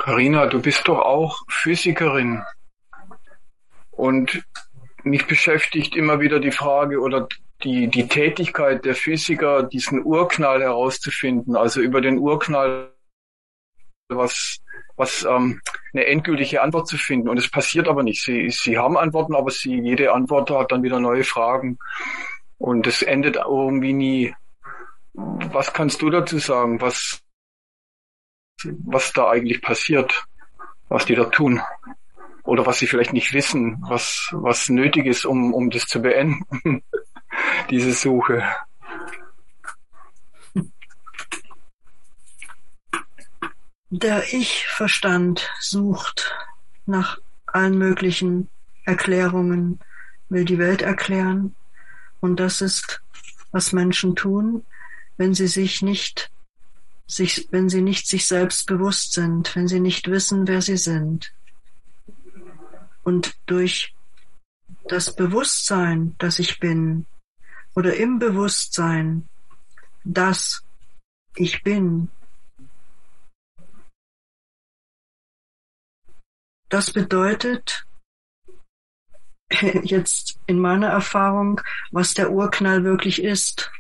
Speaker 3: Carina, du bist doch auch Physikerin. Und mich beschäftigt immer wieder die Frage oder die, die Tätigkeit der Physiker, diesen Urknall herauszufinden. Also über den Urknall was, was ähm, eine endgültige Antwort zu finden. Und es passiert aber nicht. Sie, sie haben Antworten, aber sie, jede Antwort hat dann wieder neue Fragen. Und es endet irgendwie nie. Was kannst du dazu sagen? Was, was da eigentlich passiert? Was die da tun? Oder was sie vielleicht nicht wissen, was, was nötig ist, um, um das zu beenden, diese Suche.
Speaker 2: Der Ich-Verstand sucht nach allen möglichen Erklärungen, will die Welt erklären. Und das ist, was Menschen tun, wenn sie sich nicht, sich, wenn sie nicht sich selbst bewusst sind, wenn sie nicht wissen, wer sie sind. Und durch das Bewusstsein, das ich bin, oder im Bewusstsein, dass ich bin, das bedeutet jetzt in meiner Erfahrung, was der Urknall wirklich ist.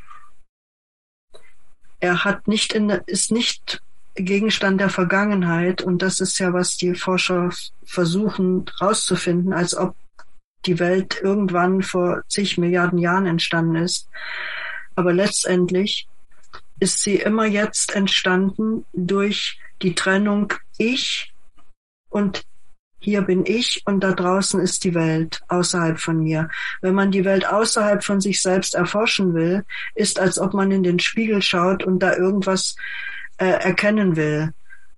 Speaker 2: Er hat nicht in, ist nicht Gegenstand der Vergangenheit, und das ist ja, was die Forscher versuchen rauszufinden, als ob die Welt irgendwann vor zig Milliarden Jahren entstanden ist. Aber letztendlich ist sie immer jetzt entstanden durch die Trennung Ich und hier bin ich und da draußen ist die Welt außerhalb von mir. Wenn man die Welt außerhalb von sich selbst erforschen will, ist, als ob man in den Spiegel schaut und da irgendwas äh, erkennen will.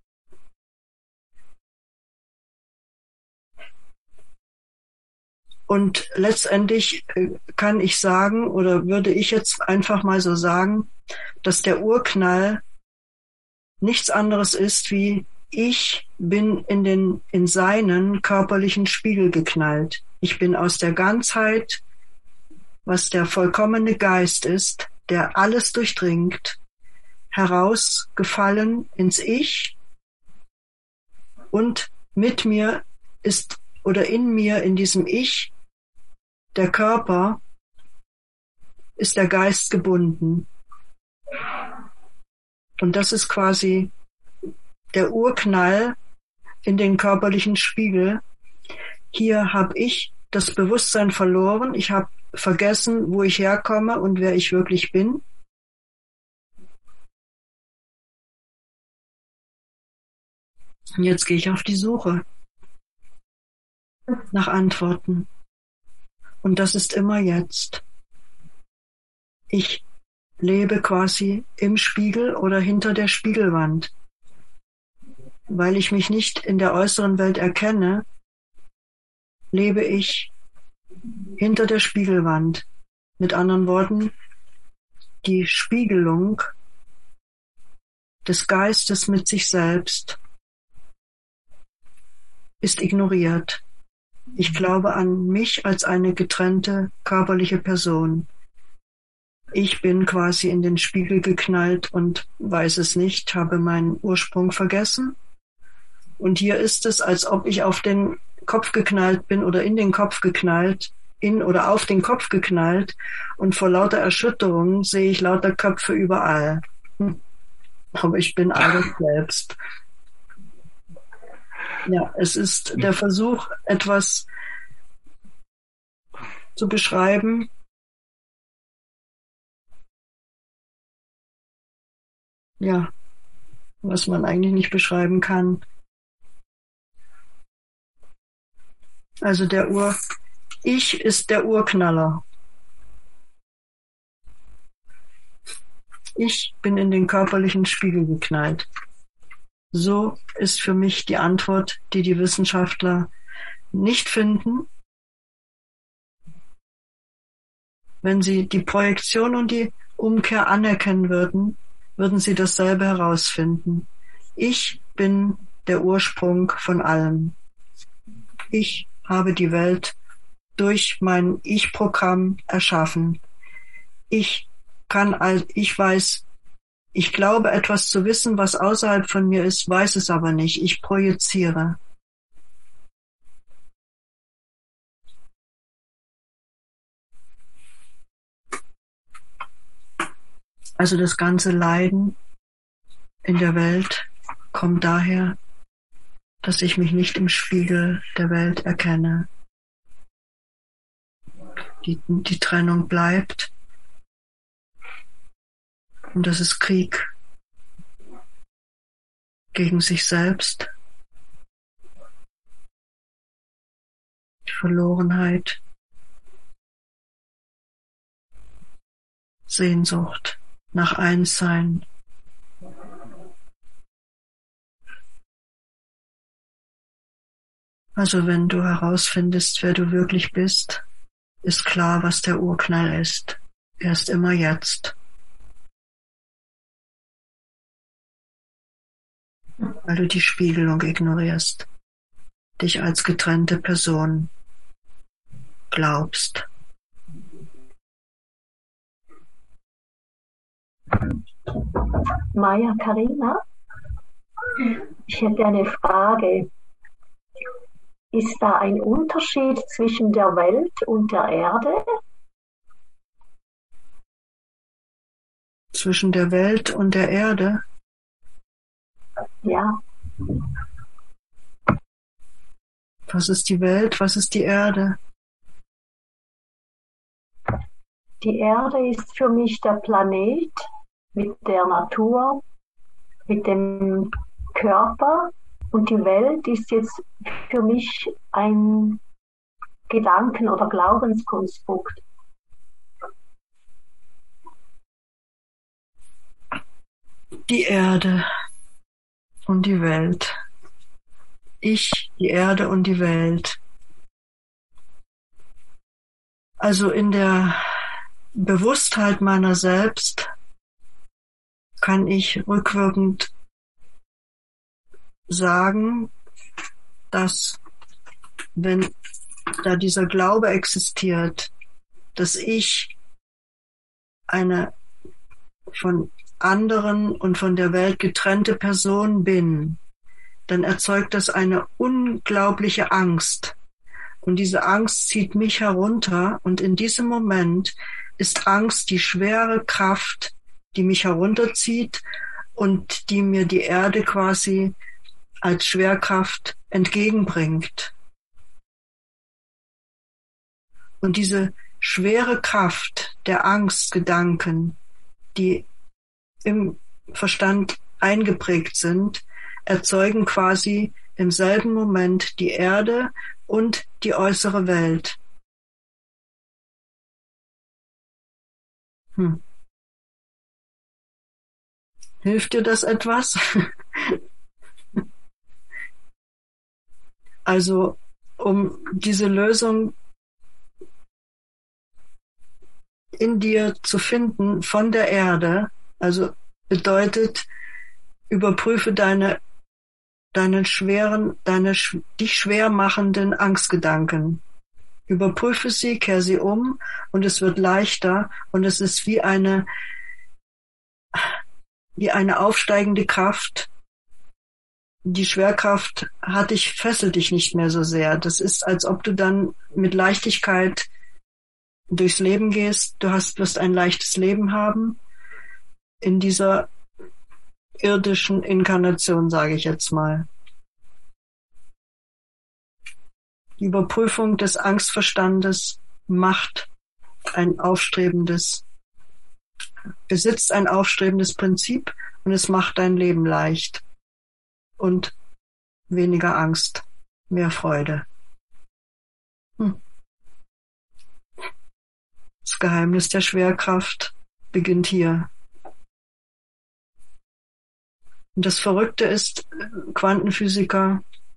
Speaker 2: Und letztendlich äh, kann ich sagen, oder würde ich jetzt einfach mal so sagen, dass der Urknall nichts anderes ist wie ich bin in den, in seinen körperlichen Spiegel geknallt. Ich bin aus der Ganzheit, was der vollkommene Geist ist, der alles durchdringt, herausgefallen ins Ich, und mit mir ist, oder in mir, in diesem Ich, der Körper, ist der Geist gebunden. Und das ist quasi der Urknall in den körperlichen Spiegel. Hier habe ich das Bewusstsein verloren. Ich habe vergessen, wo ich herkomme und wer ich wirklich bin. Und jetzt gehe ich auf die Suche nach Antworten. Und das ist immer jetzt. Ich lebe quasi im Spiegel oder hinter der Spiegelwand. Weil ich mich nicht in der äußeren Welt erkenne, lebe ich hinter der Spiegelwand. Mit anderen Worten, die Spiegelung des Geistes mit sich selbst ist ignoriert. Ich glaube an mich als eine getrennte körperliche Person. Ich bin quasi in den Spiegel geknallt und weiß es nicht, habe meinen Ursprung vergessen. Und hier ist es, als ob ich auf den Kopf geknallt bin oder in den Kopf geknallt, in oder auf den Kopf geknallt, und vor lauter Erschütterung sehe ich lauter Köpfe überall. Aber ich bin alles selbst. Ja, es ist der Versuch, etwas zu beschreiben, ja, was man eigentlich nicht beschreiben kann. Also der Ur, ich ist der Urknaller. Ich bin in den körperlichen Spiegel geknallt. So ist für mich die Antwort, die die Wissenschaftler nicht finden. Wenn sie die Projektion und die Umkehr anerkennen würden, würden sie dasselbe herausfinden. Ich bin der Ursprung von allem. Ich habe die Welt durch mein Ich-Programm erschaffen. Ich kann, ich weiß, Ich glaube, etwas zu wissen, was außerhalb von mir ist, weiß es aber nicht. Ich projiziere. Also das ganze Leiden in der Welt kommt daher, dass ich mich nicht im Spiegel der Welt erkenne. Die, die Trennung bleibt. Und das ist Krieg gegen sich selbst, die Verlorenheit, Sehnsucht nach Einssein. Also wenn du herausfindest, wer du wirklich bist, ist klar, was der Urknall ist. Er ist immer jetzt. Weil du die Spiegelung ignorierst, dich als getrennte Person glaubst.
Speaker 8: Maja Karina, ich hätte eine Frage. Ist da ein Unterschied zwischen der Welt und der Erde?
Speaker 2: Zwischen der Welt und der Erde?
Speaker 8: Ja.
Speaker 2: Was ist die Welt? Was ist die Erde?
Speaker 8: Die Erde ist für mich der Planet mit der Natur, mit dem Körper, und die Welt ist jetzt für mich ein Gedanken- oder Glaubenskonstrukt.
Speaker 2: Die Erde und die Welt. Ich, die Erde und die Welt. Also in der Bewusstheit meiner selbst kann ich rückwirkend sagen, dass wenn da dieser Glaube existiert, dass ich eine von anderen und von der Welt getrennte Person bin, dann erzeugt das eine unglaubliche Angst. Und diese Angst zieht mich herunter, und in diesem Moment ist Angst die schwere Kraft, die mich herunterzieht und die mir die Erde quasi als Schwerkraft entgegenbringt. Und diese schwere Kraft der Angstgedanken, die im Verstand eingeprägt sind, erzeugen quasi im selben Moment die Erde und die äußere Welt. Hm. Hilft dir das etwas? Also, um diese Lösung in dir zu finden von der Erde, also bedeutet, überprüfe deine, deine schweren, deine dich schwer machenden Angstgedanken. Überprüfe sie, kehr sie um, und es wird leichter, und es ist wie eine, wie eine aufsteigende Kraft. Die Schwerkraft hat dich, fesselt dich nicht mehr so sehr. Das ist, als ob du dann mit Leichtigkeit durchs Leben gehst. Du hast, wirst ein leichtes Leben haben in dieser irdischen Inkarnation, sage ich jetzt mal. Die Überprüfung des Angstverstandes macht ein aufstrebendes, besitzt ein aufstrebendes Prinzip, und es macht dein Leben leicht. Und weniger Angst, mehr Freude. Hm. Das Geheimnis der Schwerkraft beginnt hier. Und das Verrückte ist, Quantenphysiker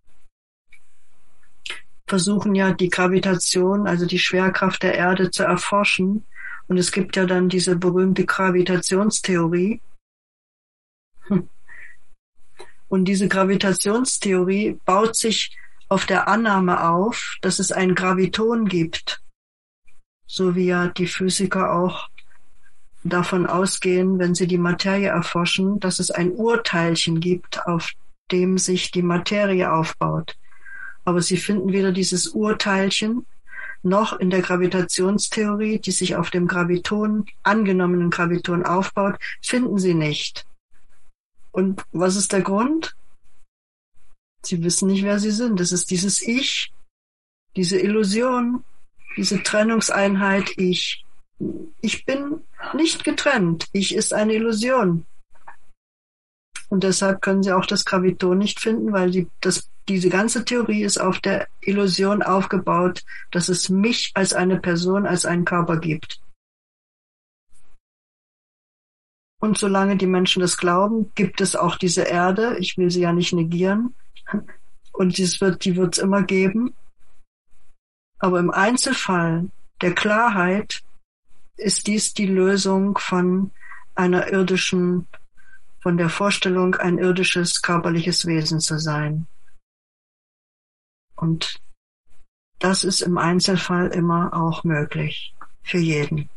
Speaker 2: versuchen ja die Gravitation, also die Schwerkraft der Erde, zu erforschen. Und es gibt ja dann diese berühmte Gravitationstheorie. Hm. Und diese Gravitationstheorie baut sich auf der Annahme auf, dass es ein Graviton gibt, so wie ja die Physiker auch davon ausgehen, wenn Sie die Materie erforschen, dass es ein Urteilchen gibt, auf dem sich die Materie aufbaut. Aber Sie finden weder dieses Urteilchen noch in der Gravitationstheorie, die sich auf dem Graviton, angenommenen Graviton aufbaut, finden Sie nicht. Und was ist der Grund? Sie wissen nicht, wer Sie sind. Das ist dieses Ich, diese Illusion, diese Trennungseinheit Ich. Ich bin nicht getrennt. Ich ist eine Illusion. Und deshalb können Sie auch das Graviton nicht finden, weil die, das, diese ganze Theorie ist auf der Illusion aufgebaut, dass es mich als eine Person, als einen Körper gibt. Und solange die Menschen das glauben, gibt es auch diese Erde. Ich will sie ja nicht negieren. Und dies wird, die wird es immer geben. Aber im Einzelfall der Klarheit ist dies die Lösung von einer irdischen, von der Vorstellung, ein irdisches, körperliches Wesen zu sein. Und das ist im Einzelfall immer auch möglich. Für jeden.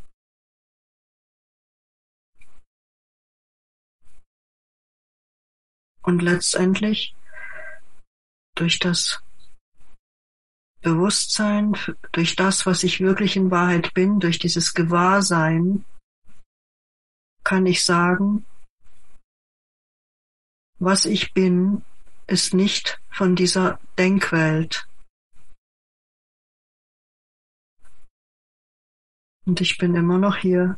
Speaker 2: Und letztendlich durch das Bewusstsein, durch das, was ich wirklich in Wahrheit bin, durch dieses Gewahrsein, kann ich sagen, was ich bin, ist nicht von dieser Denkwelt. Und ich bin immer noch hier.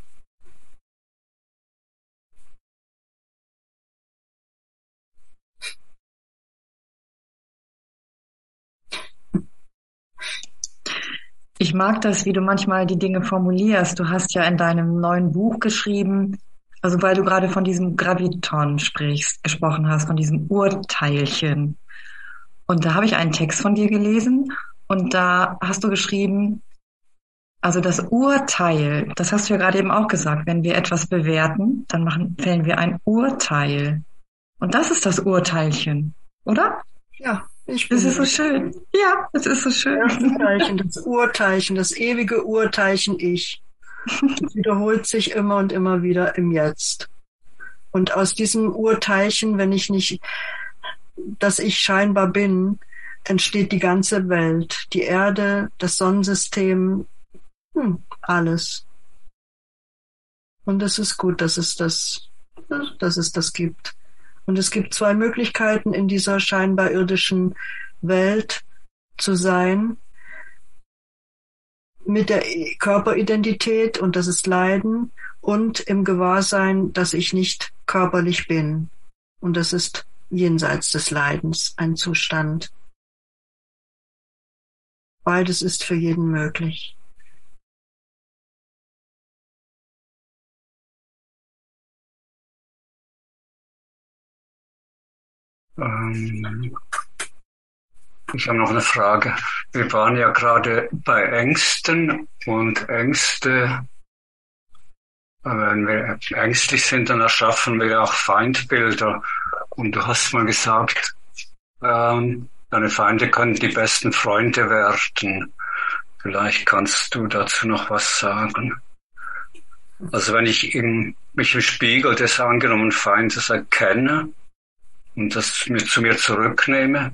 Speaker 7: Ich mag das, wie du manchmal die Dinge formulierst. Du hast ja in deinem neuen Buch geschrieben, also weil du gerade von diesem Graviton sprichst, gesprochen hast, von diesem Urteilchen. Und da habe ich einen Text von dir gelesen und da hast du geschrieben, also das Urteil, das hast du ja gerade eben auch gesagt, wenn wir etwas bewerten, dann machen, fällen wir ein Urteil. Und das ist das Urteilchen, oder?
Speaker 2: Ja. Ich bin
Speaker 7: das ist so schön. Ja, das ist so schön.
Speaker 2: Das Urteilchen, das Urteilchen, das ewige Urteilchen Ich. Das wiederholt sich immer und immer wieder im Jetzt. Und aus diesem Urteilchen, wenn ich nicht, dass ich scheinbar bin, entsteht die ganze Welt. Die Erde, das Sonnensystem, hm, alles. Und es ist gut, dass es das, dass es das gibt. Und es gibt zwei Möglichkeiten, in dieser scheinbar irdischen Welt zu sein. Mit der Körperidentität, und das ist Leiden, und im Gewahrsein, dass ich nicht körperlich bin. Und das ist jenseits des Leidens, ein Zustand. Beides ist für jeden möglich.
Speaker 5: Ähm, ich habe noch eine Frage. Wir waren ja gerade bei Ängsten und Ängste, wenn wir ängstlich sind, dann erschaffen wir auch Feindbilder. Und du hast mal gesagt, ähm, deine Feinde können die besten Freunde werden. Vielleicht kannst du dazu noch was sagen. Also wenn ich im, mich im Spiegel des angenommenen Feindes erkenne, und das mir zu mir zurücknehme,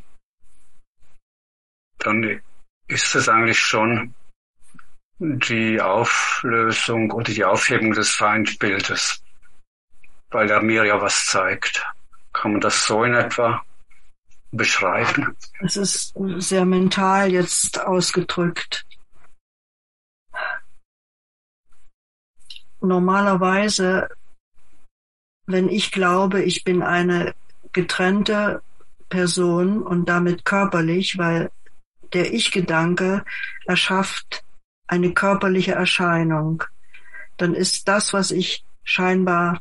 Speaker 5: dann ist das eigentlich schon die Auflösung oder die Aufhebung des Feindbildes, weil er mir ja was zeigt. Kann man das so in etwa beschreiben?
Speaker 2: Es ist sehr mental jetzt ausgedrückt. Normalerweise, wenn ich glaube, ich bin eine getrennte Person und damit körperlich, weil der Ich-Gedanke erschafft eine körperliche Erscheinung, dann ist das, was ich scheinbar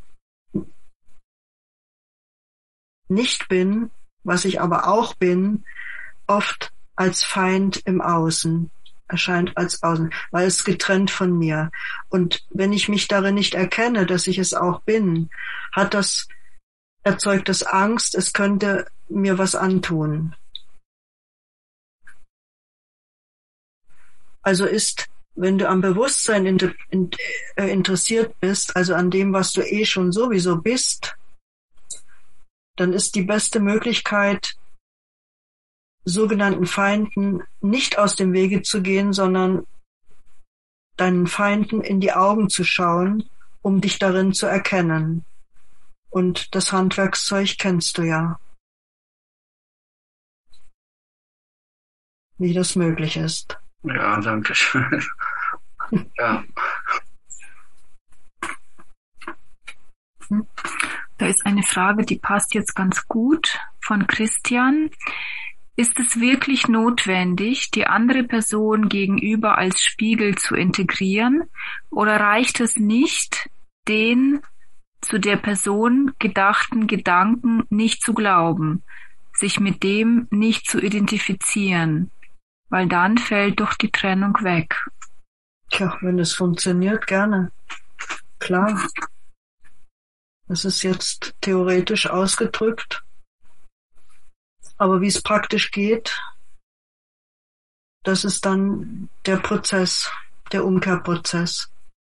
Speaker 2: nicht bin, was ich aber auch bin, oft als Feind im Außen, erscheint als Außen, weil es getrennt von mir. Und wenn ich mich darin nicht erkenne, dass ich es auch bin, hat das erzeugt es Angst, es könnte mir was antun. Also ist wenn du am Bewusstsein in, in, äh, interessiert bist, also an dem, was du eh schon sowieso bist, dann ist die beste Möglichkeit, sogenannten Feinden nicht aus dem Wege zu gehen, sondern deinen Feinden in die Augen zu schauen, um dich darin zu erkennen. Und das Handwerkszeug kennst du ja, wie das möglich ist.
Speaker 5: Ja, danke schön. Ja.
Speaker 4: Da ist eine Frage, die passt jetzt ganz gut von Christian. Ist es wirklich notwendig, die andere Person gegenüber als Spiegel zu integrieren, oder reicht es nicht, den zu der Person gedachten Gedanken nicht zu glauben, sich mit dem nicht zu identifizieren, weil dann fällt doch die Trennung weg?
Speaker 2: Tja, wenn es funktioniert, gerne. Klar. Das ist jetzt theoretisch ausgedrückt. Aber wie es praktisch geht, das ist dann der Prozess, der Umkehrprozess.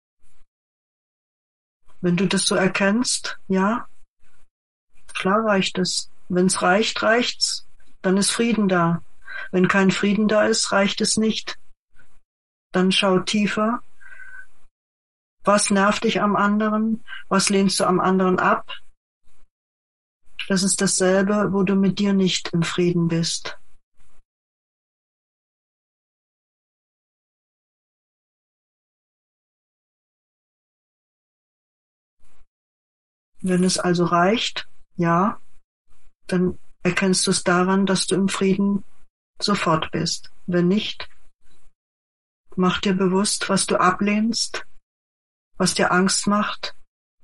Speaker 2: Wenn du das so erkennst, ja, klar reicht es. Wenn es reicht, reicht's. Dann ist Frieden da. Wenn kein Frieden da ist, reicht es nicht. Dann schau tiefer. Was nervt dich am anderen? Was lehnst du am anderen ab? Das ist dasselbe, wo du mit dir nicht im Frieden bist. Wenn es also reicht, ja, dann erkennst du es daran, dass du im Frieden sofort bist. Wenn nicht, mach dir bewusst, was du ablehnst, was dir Angst macht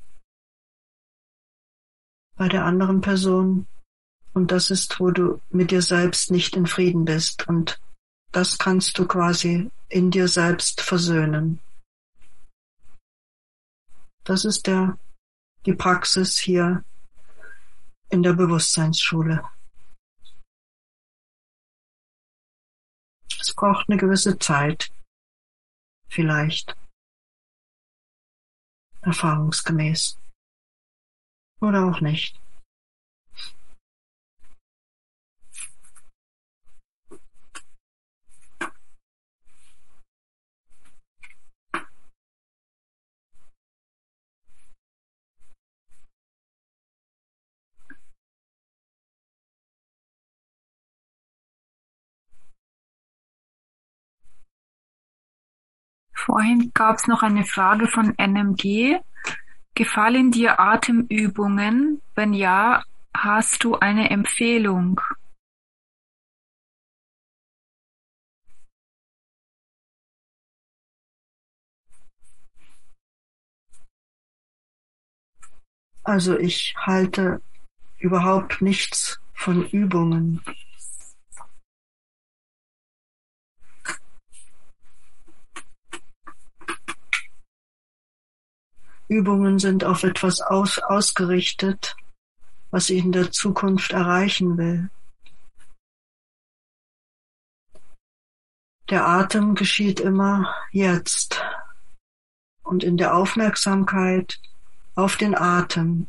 Speaker 2: bei der anderen Person. Und das ist, wo du mit dir selbst nicht in Frieden bist. Und das kannst du quasi in dir selbst versöhnen. Das ist der, die Praxis hier in der Bewusstseinsschule. Es braucht eine gewisse Zeit, vielleicht, erfahrungsgemäß. Oder auch nicht.
Speaker 4: Vorhin gab es noch eine Frage von N M G. Gefallen dir Atemübungen? Wenn ja, hast du eine Empfehlung?
Speaker 2: Also ich halte überhaupt nichts von Übungen. Übungen sind auf etwas aus, ausgerichtet, was ich in der Zukunft erreichen will. Der Atem geschieht immer jetzt und in der Aufmerksamkeit auf den Atem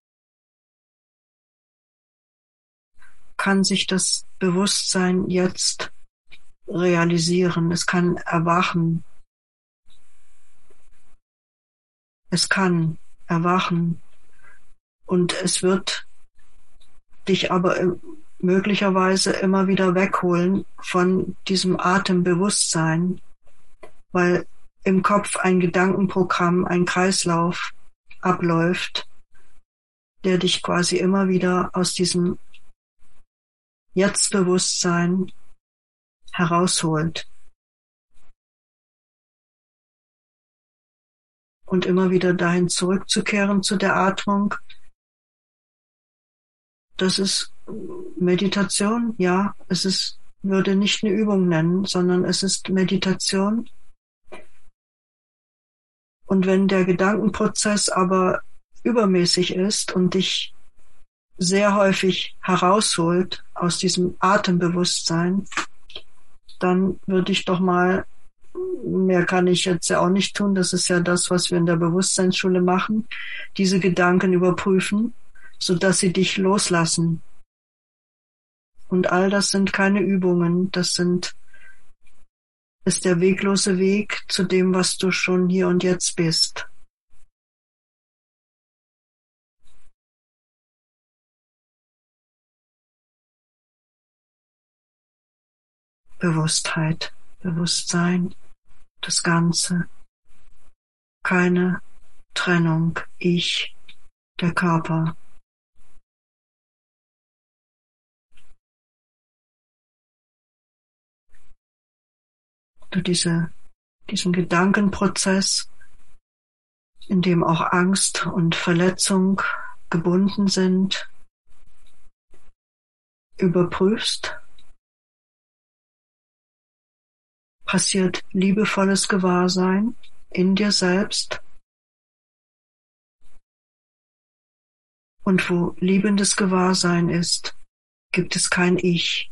Speaker 2: kann sich das Bewusstsein jetzt realisieren. Es kann erwachen. Es kann erwachen und es wird dich aber möglicherweise immer wieder wegholen von diesem Atembewusstsein, weil im Kopf ein Gedankenprogramm, ein Kreislauf abläuft, der dich quasi immer wieder aus diesem Jetzt-Bewusstsein herausholt. Und immer wieder dahin zurückzukehren zu der Atmung. Das ist Meditation, ja. Es ist, würde nicht eine Übung nennen, sondern es ist Meditation. Und wenn der Gedankenprozess aber übermäßig ist und dich sehr häufig herausholt aus diesem Atembewusstsein, dann würde ich doch mal mehr kann ich jetzt ja auch nicht tun. Das ist ja das, was wir in der Bewusstseinsschule machen. Diese Gedanken überprüfen, sodass sie dich loslassen. Und all das sind keine Übungen. Das sind, ist der weglose Weg zu dem, was du schon hier und jetzt bist. Bewusstheit, Bewusstsein, das Ganze. Keine Trennung, ich, der Körper. Du diese, diesen Gedankenprozess, in dem auch Angst und Verletzung gebunden sind, überprüfst, passiert liebevolles Gewahrsein in dir selbst. Und wo liebendes Gewahrsein ist, gibt es kein Ich.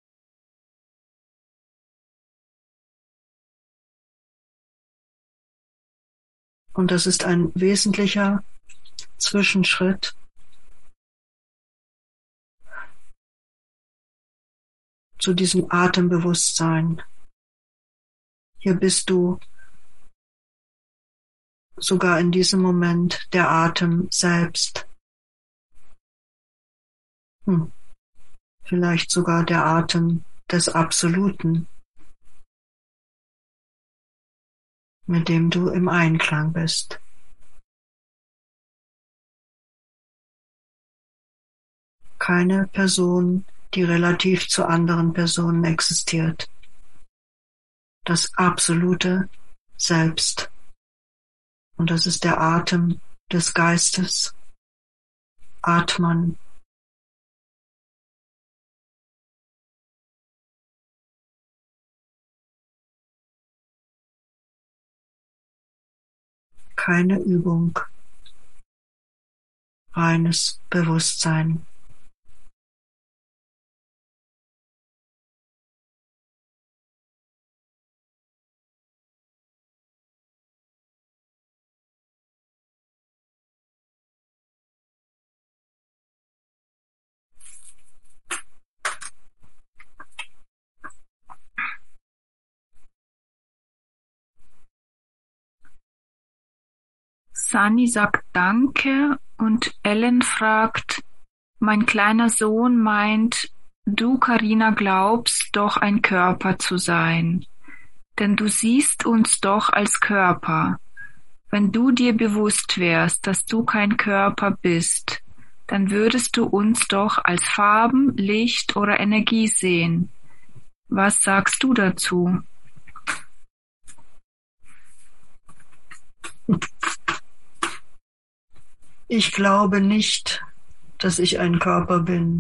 Speaker 2: Und das ist ein wesentlicher Zwischenschritt zu diesem Atembewusstsein. Hier bist du sogar in diesem Moment der Atem selbst. Hm. Vielleicht sogar der Atem des Absoluten, mit dem du im Einklang bist. Keine Person, die relativ zu anderen Personen existiert. Das absolute Selbst. Und das ist der Atem des Geistes. Atmen. Keine Übung. Reines Bewusstsein.
Speaker 4: Sunny sagt Danke und Ellen fragt, mein kleiner Sohn meint, du, Carina, glaubst doch ein Körper zu sein, denn du siehst uns doch als Körper. Wenn du dir bewusst wärst, dass du kein Körper bist, dann würdest du uns doch als Farben, Licht oder Energie sehen. Was sagst du dazu?
Speaker 2: Ich glaube nicht, dass ich ein Körper bin.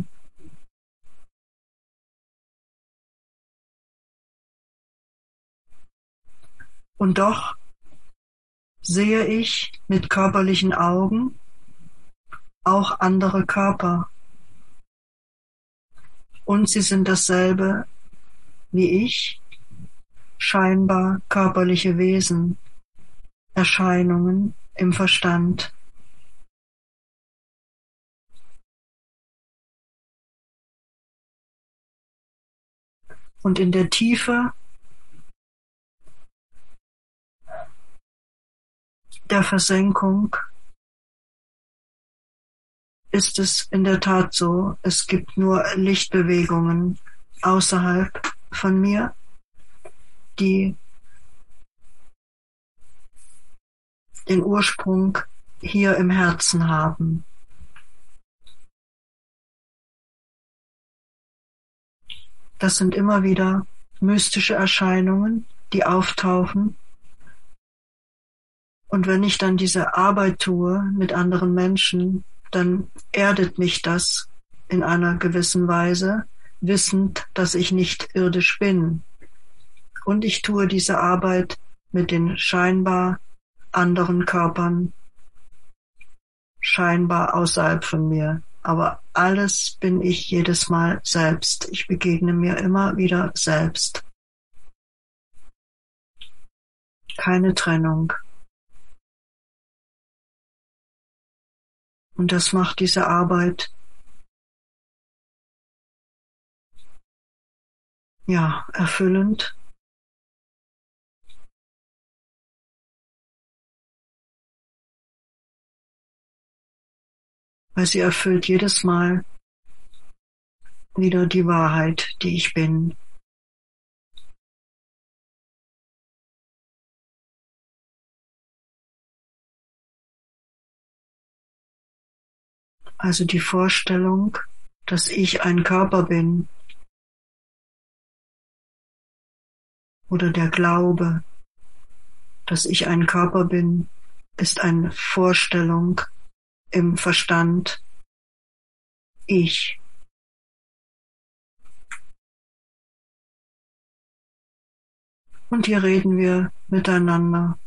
Speaker 2: Und doch sehe ich mit körperlichen Augen auch andere Körper. Und sie sind dasselbe wie ich, scheinbar körperliche Wesen, Erscheinungen im Verstand. Und in der Tiefe der Versenkung ist es in der Tat so, es gibt nur Lichtbewegungen außerhalb von mir, die den Ursprung hier im Herzen haben. Das sind immer wieder mystische Erscheinungen, die auftauchen. Und wenn ich dann diese Arbeit tue mit anderen Menschen, dann erdet mich das in einer gewissen Weise, wissend, dass ich nicht irdisch bin. Und ich tue diese Arbeit mit den scheinbar anderen Körpern, scheinbar außerhalb von mir. Aber alles bin ich jedes Mal selbst. Ich begegne mir immer wieder selbst. keine Trennung. Und das macht diese Arbeit ja erfüllend. Weil sie erfüllt jedes Mal wieder die Wahrheit, die ich bin. Also die Vorstellung, dass ich ein Körper bin, oder der Glaube, dass ich ein Körper bin, ist eine Vorstellung im Verstand. Ich. Und hier reden wir miteinander.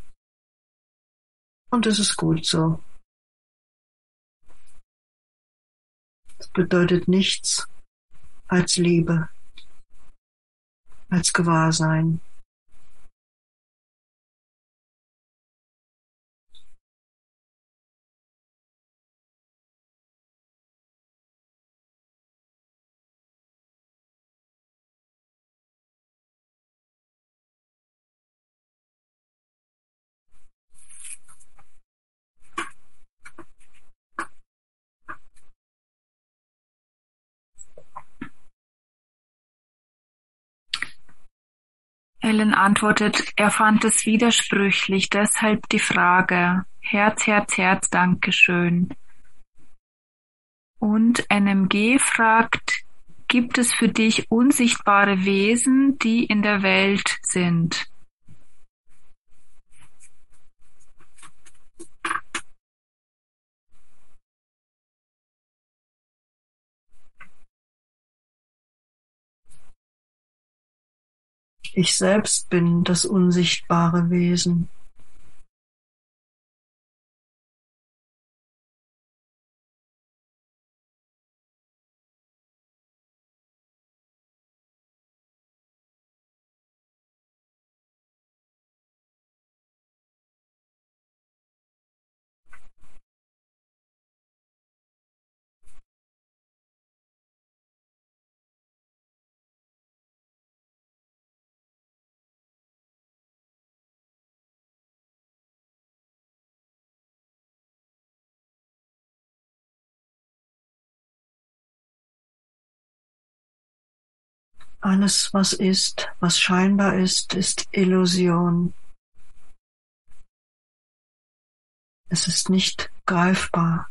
Speaker 2: Und es ist gut so. Es bedeutet nichts als Liebe, als Gewahrsein.
Speaker 4: Ellen antwortet, er fand es widersprüchlich, deshalb die Frage. Herz, Herz, Herz, Dankeschön. Und N M G fragt, gibt es für dich unsichtbare Wesen, die in der Welt sind?
Speaker 2: Ich selbst bin das unsichtbare Wesen. Alles, was ist, was scheinbar ist, ist Illusion. Es ist nicht greifbar.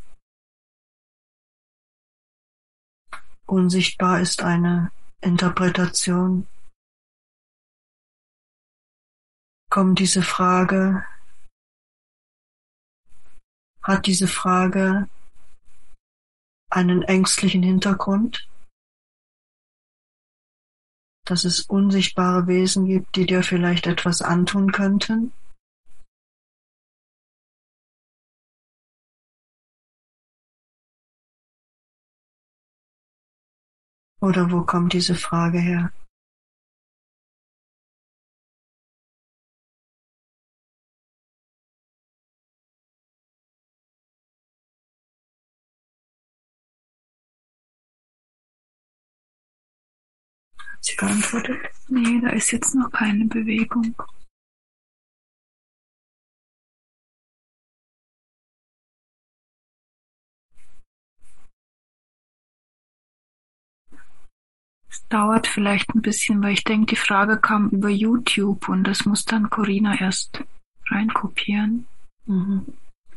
Speaker 2: Unsichtbar ist eine Interpretation. Kommt diese Frage, hat diese Frage einen ängstlichen Hintergrund? Dass es unsichtbare Wesen gibt, die dir vielleicht etwas antun könnten? Oder wo kommt diese Frage her? Hat sie geantwortet?
Speaker 4: Nee, da ist jetzt noch keine Bewegung. Es dauert vielleicht ein bisschen, weil ich denke, die Frage kam über YouTube und das muss dann Corinna erst reinkopieren.
Speaker 2: Mhm.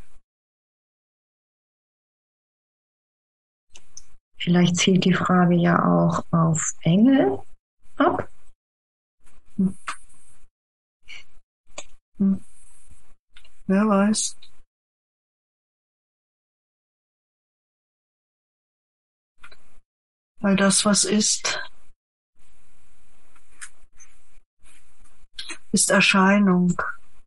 Speaker 7: Vielleicht zielt die Frage ja auch auf Engel ab.
Speaker 2: Hm. Hm. Wer weiß. Weil das, was ist, ist Erscheinung.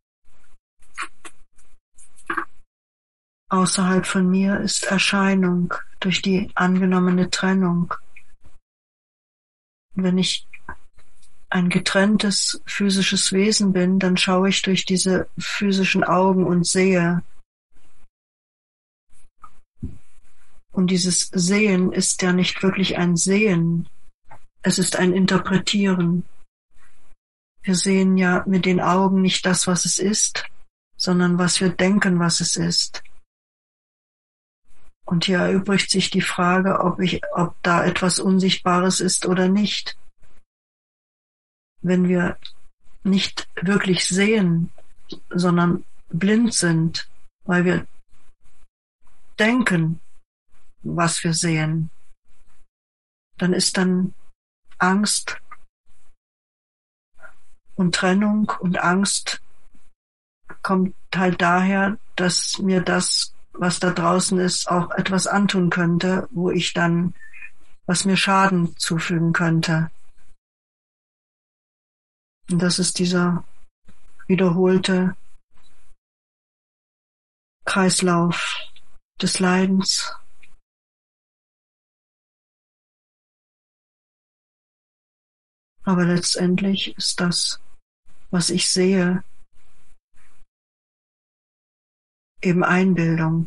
Speaker 2: Außerhalb von mir ist Erscheinung durch die angenommene Trennung. Wenn ich ein getrenntes physisches Wesen bin, dann schaue ich durch diese physischen Augen und sehe. Und dieses Sehen ist ja nicht wirklich ein Sehen, es ist ein Interpretieren. Wir sehen ja mit den Augen nicht das, was es ist, sondern was wir denken, was es ist. Und hier erübrigt sich die Frage, ob ich, ob da etwas Unsichtbares ist oder nicht. Wenn wir nicht wirklich sehen, sondern blind sind, weil wir denken, was wir sehen, dann ist dann Angst und Trennung, und Angst kommt halt daher, dass mir das, was da draußen ist, auch etwas antun könnte, wo ich dann, was mir Schaden zufügen könnte. Und das ist dieser wiederholte Kreislauf des Leidens. Aber letztendlich ist das, was ich sehe, eben Einbildung.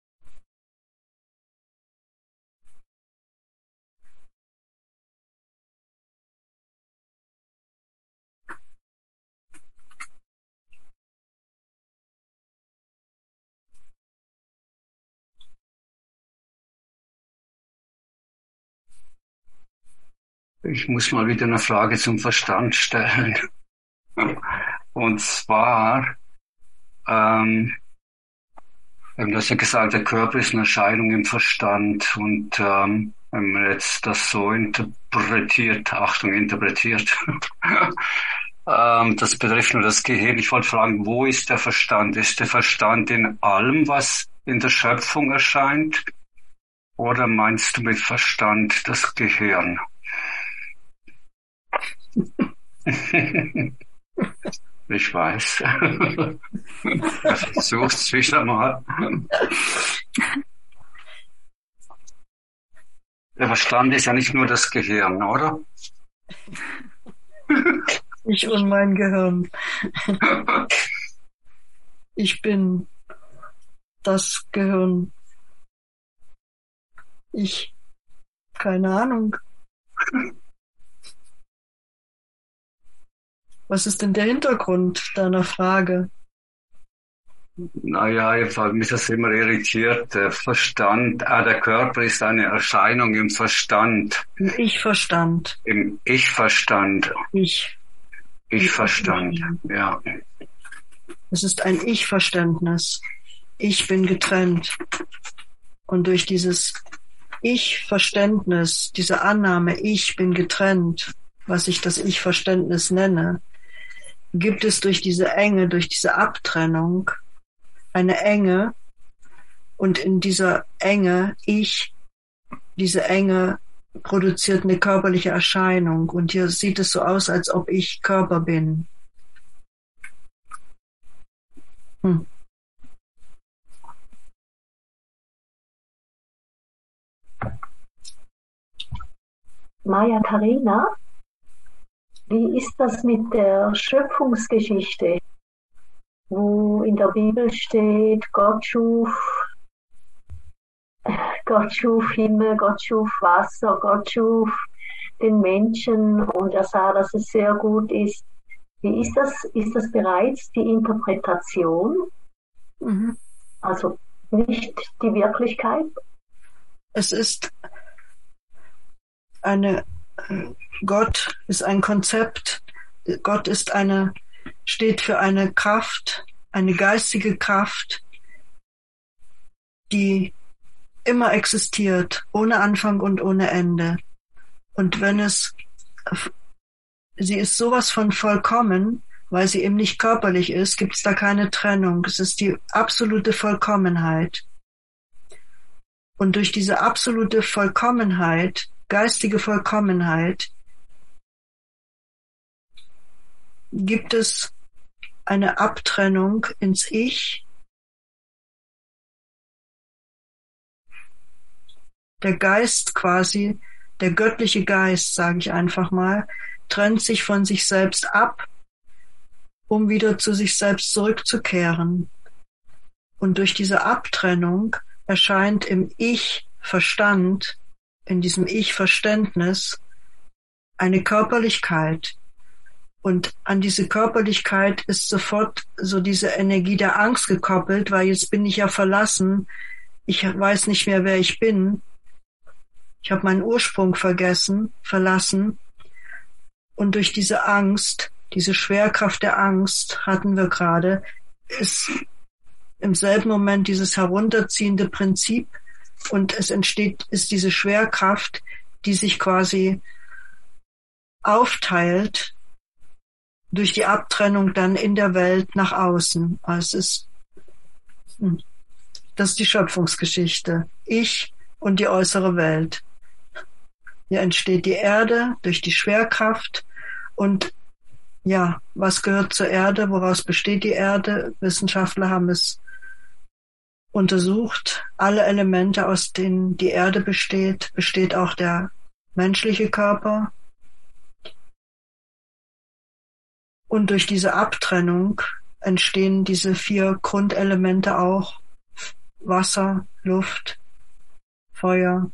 Speaker 5: Ich muss mal wieder eine Frage zum Verstand stellen. Und zwar, ähm, du hast ja gesagt, der Körper ist eine Erscheinung im Verstand. Und ähm, wenn man jetzt das so interpretiert, Achtung, interpretiert, ähm, das betrifft nur das Gehirn. Ich wollte fragen, wo ist der Verstand? Ist der Verstand in allem, was in der Schöpfung erscheint? Oder meinst du mit Verstand das Gehirn? Ich weiß. Versuch's wieder mal. Der Verstand ist ja nicht nur das Gehirn, oder?
Speaker 2: Ich und mein Gehirn. Ich bin das Gehirn. Ich, keine Ahnung. Was ist denn der Hintergrund deiner Frage?
Speaker 5: Naja, mich das immer irritiert. Der Verstand, ah, der Körper ist eine Erscheinung im Verstand.
Speaker 2: Im Ich-Verstand.
Speaker 5: Im Ich-Verstand.
Speaker 2: Ich.
Speaker 5: Ich-Verstand, ja.
Speaker 2: Es ist ein Ich-Verständnis. Ich bin getrennt. Und durch dieses Ich-Verständnis, diese Annahme, ich bin getrennt, was ich das Ich-Verständnis nenne, gibt es durch diese Enge, durch diese Abtrennung eine Enge, und in dieser Enge, ich, diese Enge produziert eine körperliche Erscheinung, und hier sieht es so aus, als ob ich Körper bin. Hm.
Speaker 8: Maja Karina, wie ist das mit der Schöpfungsgeschichte, wo in der Bibel steht, Gott schuf, Gott schuf Himmel, Gott schuf Wasser, Gott schuf den Menschen und er sah, dass es sehr gut ist. Wie ist das? Ist das bereits die Interpretation?
Speaker 2: Mhm.
Speaker 8: Also nicht die Wirklichkeit?
Speaker 2: Es ist eine, Gott ist ein Konzept, Gott ist eine, steht für eine Kraft, eine geistige Kraft, die immer existiert, ohne Anfang und ohne Ende. Und wenn es, sie ist sowas von vollkommen, weil sie eben nicht körperlich ist, gibt es da keine Trennung. Es ist die absolute Vollkommenheit. Und durch diese absolute Vollkommenheit, geistige Vollkommenheit, gibt es eine Abtrennung ins Ich. Der Geist quasi, der göttliche Geist, sage ich einfach mal, trennt sich von sich selbst ab, um wieder zu sich selbst zurückzukehren. Und durch diese Abtrennung erscheint im Ich-Verstand, in diesem Ich-Verständnis, eine Körperlichkeit. Und an diese Körperlichkeit ist sofort so diese Energie der Angst gekoppelt, weil jetzt bin ich ja verlassen. Ich weiß nicht mehr, wer ich bin. Ich habe meinen Ursprung vergessen, verlassen. Und durch diese Angst, diese Schwerkraft der Angst, hatten wir gerade, ist im selben Moment dieses herunterziehende Prinzip und es entsteht, ist diese Schwerkraft, die sich quasi aufteilt durch die Abtrennung dann in der Welt nach außen. Also es ist, das ist die Schöpfungsgeschichte. Ich und die äußere Welt. Hier entsteht die Erde durch die Schwerkraft und ja, was gehört zur Erde? Woraus besteht die Erde? Wissenschaftler haben es untersucht. Alle Elemente, aus denen die Erde besteht, besteht auch der menschliche Körper. Und durch diese Abtrennung entstehen diese vier Grundelemente auch. Wasser, Luft, Feuer.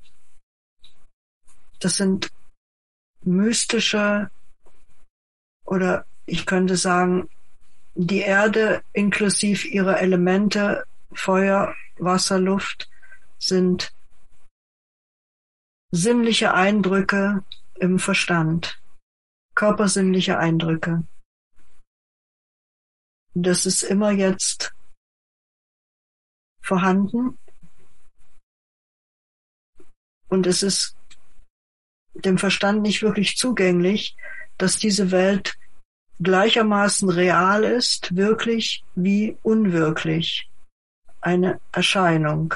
Speaker 2: Das sind mystische, oder ich könnte sagen, die Erde inklusive ihrer Elemente, Feuer, Wasser, Luft, sind sinnliche Eindrücke im Verstand, körpersinnliche Eindrücke. Das ist immer jetzt vorhanden und es ist dem Verstand nicht wirklich zugänglich, dass diese Welt gleichermaßen real ist, wirklich wie unwirklich. Eine Erscheinung.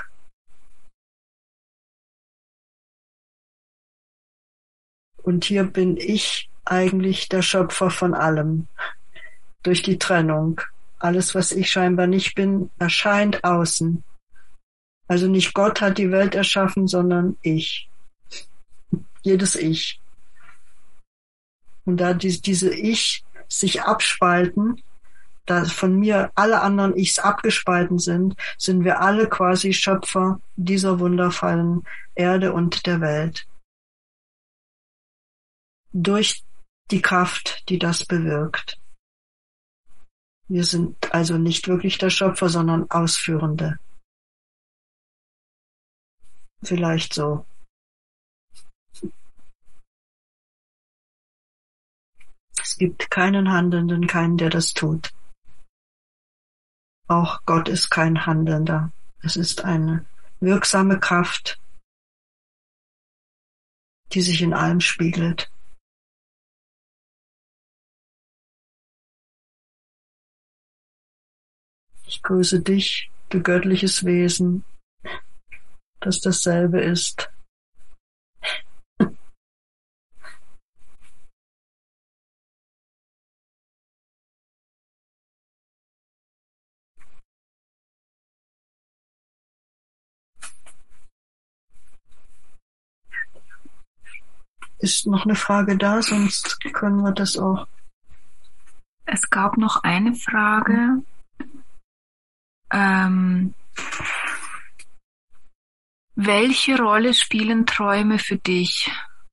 Speaker 2: Und hier bin ich eigentlich der Schöpfer von allem. Durch die Trennung. Alles, was ich scheinbar nicht bin, erscheint außen. Also nicht Gott hat die Welt erschaffen, sondern ich. Jedes Ich. Und da die, diese Ich sich abspalten, da von mir alle anderen Ichs abgespalten sind, sind wir alle quasi Schöpfer dieser wundervollen Erde und der Welt. Durch die Kraft, die das bewirkt. Wir sind also nicht wirklich der Schöpfer, sondern Ausführende. Vielleicht so. Es gibt keinen Handelnden, keinen, der das tut. Auch Gott ist kein Handelnder. Es ist eine wirksame Kraft, die sich in allem spiegelt. Ich grüße dich, du göttliches Wesen, das dasselbe ist. Ist noch eine Frage da, sonst können wir das auch.
Speaker 4: Es gab noch eine Frage. Ähm, welche Rolle spielen Träume für dich?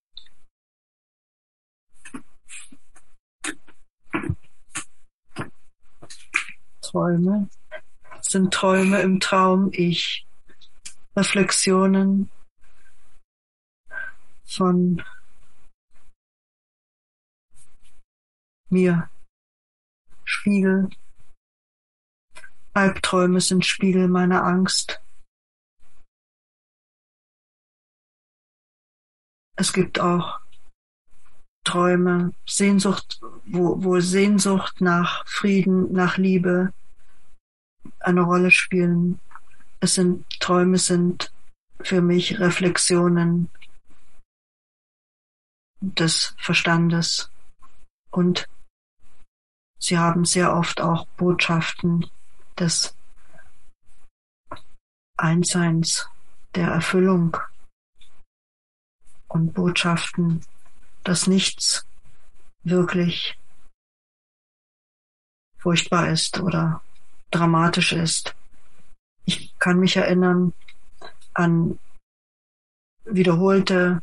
Speaker 2: Träume sind Träume im Traum ich. Reflexionen von mir. Spiegel. Albträume sind Spiegel meiner Angst. Es gibt auch Träume, Sehnsucht, wo, wo Sehnsucht nach Frieden, nach Liebe eine Rolle spielen. Es sind Träume sind für mich Reflexionen des Verstandes und sie haben sehr oft auch Botschaften des Einsseins, der Erfüllung und Botschaften, dass nichts wirklich furchtbar ist oder dramatisch ist. Ich kann mich erinnern an wiederholte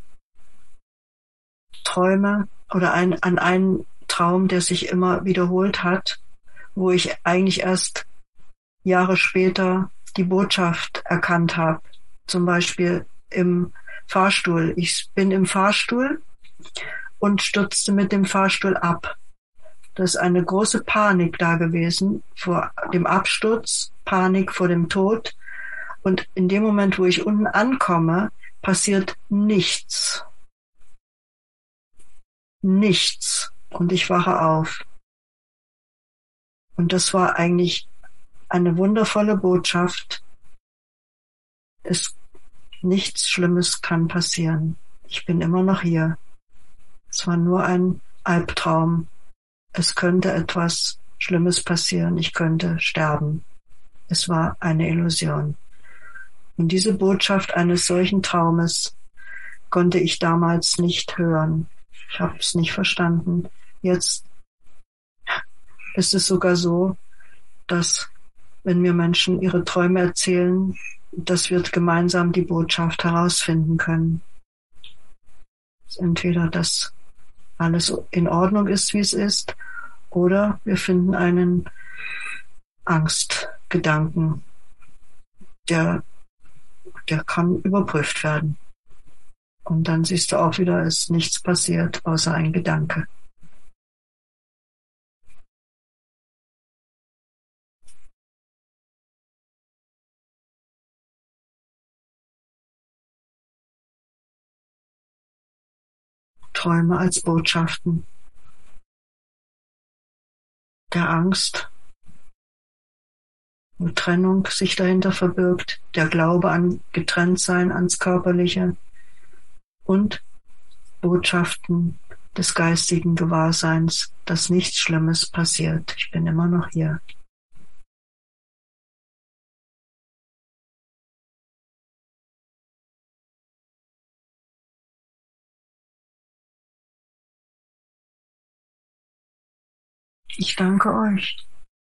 Speaker 2: Träume oder ein, an einen Traum, der sich immer wiederholt hat, wo ich eigentlich erst Jahre später die Botschaft erkannt habe. Zum Beispiel im Fahrstuhl. Ich bin im Fahrstuhl und stürzte mit dem Fahrstuhl ab. Da ist eine große Panik da gewesen vor dem Absturz, Panik vor dem Tod. Und in dem Moment, wo ich unten ankomme, passiert nichts. Nichts. Und ich wache auf. Und das war eigentlich eine wundervolle Botschaft. Es, nichts Schlimmes kann passieren. Ich bin immer noch hier. Es war nur ein Albtraum. Es könnte etwas Schlimmes passieren. Ich könnte sterben. Es war eine Illusion. Und diese Botschaft eines solchen Traumes konnte ich damals nicht hören. Ich habe es nicht verstanden. Jetzt ist es sogar so, dass wenn mir Menschen ihre Träume erzählen, dass wir gemeinsam die Botschaft herausfinden können. Entweder, dass alles in Ordnung ist, wie es ist, oder wir finden einen Angstgedanken, der, der kann überprüft werden. Und dann siehst du auch wieder, ist nichts passiert, außer ein Gedanke. Träume als Botschaften der Angst, wo Trennung sich dahinter verbirgt, der Glaube an Getrenntsein, ans Körperliche und Botschaften des geistigen Gewahrseins, dass nichts Schlimmes passiert. Ich bin immer noch hier. Ich danke euch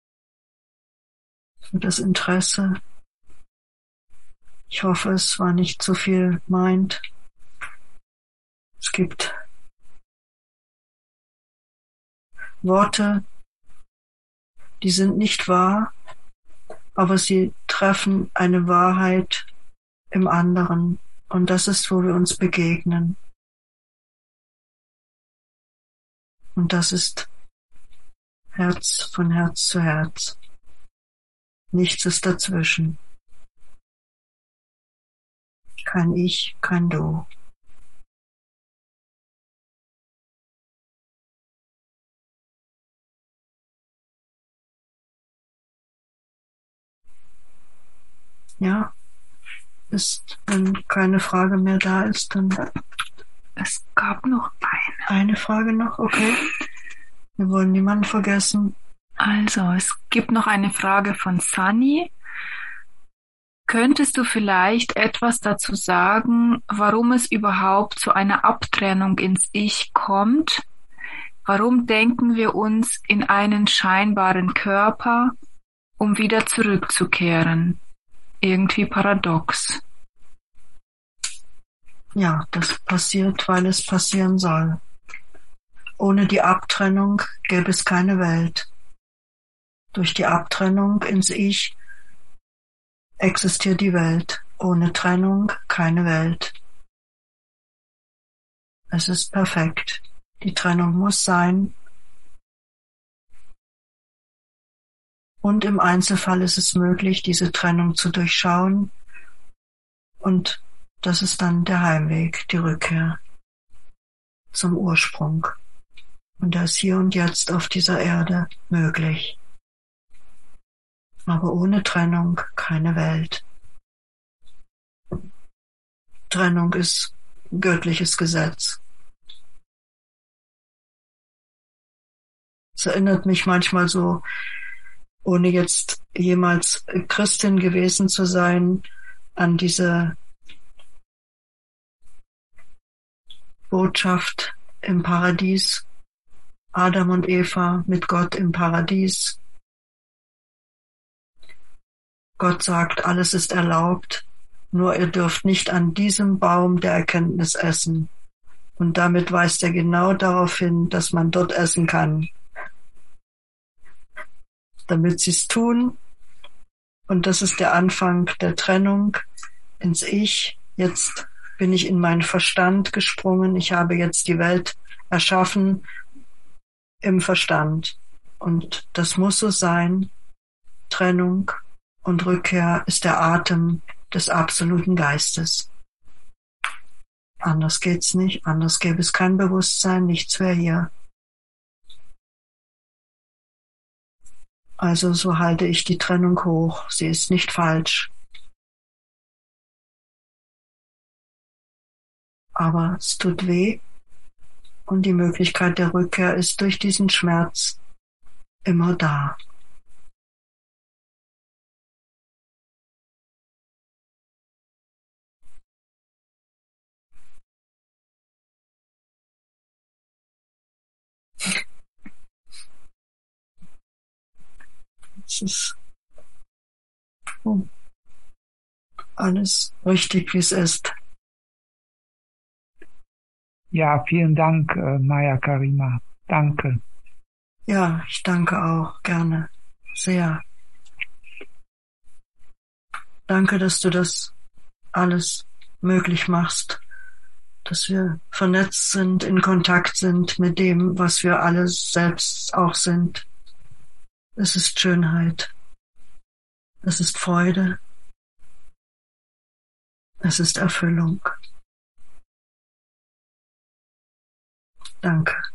Speaker 2: für das Interesse. Ich hoffe, es war nicht zu viel meint. Es gibt Worte, die sind nicht wahr, aber sie treffen eine Wahrheit im anderen. Und das ist, wo wir uns begegnen. Und das ist Herz von Herz zu Herz. Nichts ist dazwischen. Kein Ich, kein Du. Ja, ist, wenn keine Frage mehr da ist, dann...
Speaker 4: Es gab noch eine.
Speaker 2: Eine Frage noch, okay. Wir wollen niemanden vergessen.
Speaker 4: Also, es gibt noch eine Frage von Sunny. Könntest du vielleicht etwas dazu sagen, warum es überhaupt zu einer Abtrennung ins Ich kommt? Warum denken wir uns in einen scheinbaren Körper, um wieder zurückzukehren? Irgendwie paradox.
Speaker 2: Ja, das passiert, weil es passieren soll. Ohne die Abtrennung gäbe es keine Welt. Durch die Abtrennung ins Ich existiert die Welt. Ohne Trennung keine Welt. Es ist perfekt. Die Trennung muss sein. Und im Einzelfall ist es möglich, diese Trennung zu durchschauen. Und das ist dann der Heimweg, die Rückkehr zum Ursprung. Und das hier und jetzt auf dieser Erde möglich. Aber ohne Trennung keine Welt. Trennung ist göttliches Gesetz. Es erinnert mich manchmal so, ohne jetzt jemals Christin gewesen zu sein, an diese Botschaft im Paradies, Adam und Eva mit Gott im Paradies. Gott sagt, alles ist erlaubt, nur ihr dürft nicht an diesem Baum der Erkenntnis essen. Und damit weist er genau darauf hin, dass man dort essen kann. Damit sie es tun. Und das ist der Anfang der Trennung ins Ich. Jetzt bin ich in meinen Verstand gesprungen. Ich habe jetzt die Welt erschaffen im Verstand. Und das muss so sein. Trennung und Rückkehr ist der Atem des absoluten Geistes. Anders geht's nicht, anders gäbe es kein Bewusstsein, nichts wäre hier. Also so halte ich die Trennung hoch, sie ist nicht falsch. Aber es tut weh und die Möglichkeit der Rückkehr ist durch diesen Schmerz immer da. Es ist oh, alles richtig, wie es ist.
Speaker 1: Ja, vielen Dank, äh, Maya Karima. Danke.
Speaker 2: Ja, ich danke auch, gerne. Sehr. Danke, dass du das alles möglich machst, dass wir vernetzt sind, in Kontakt sind mit dem, was wir alle selbst auch sind. Es ist Schönheit. Es ist Freude. Es ist Erfüllung. Danke.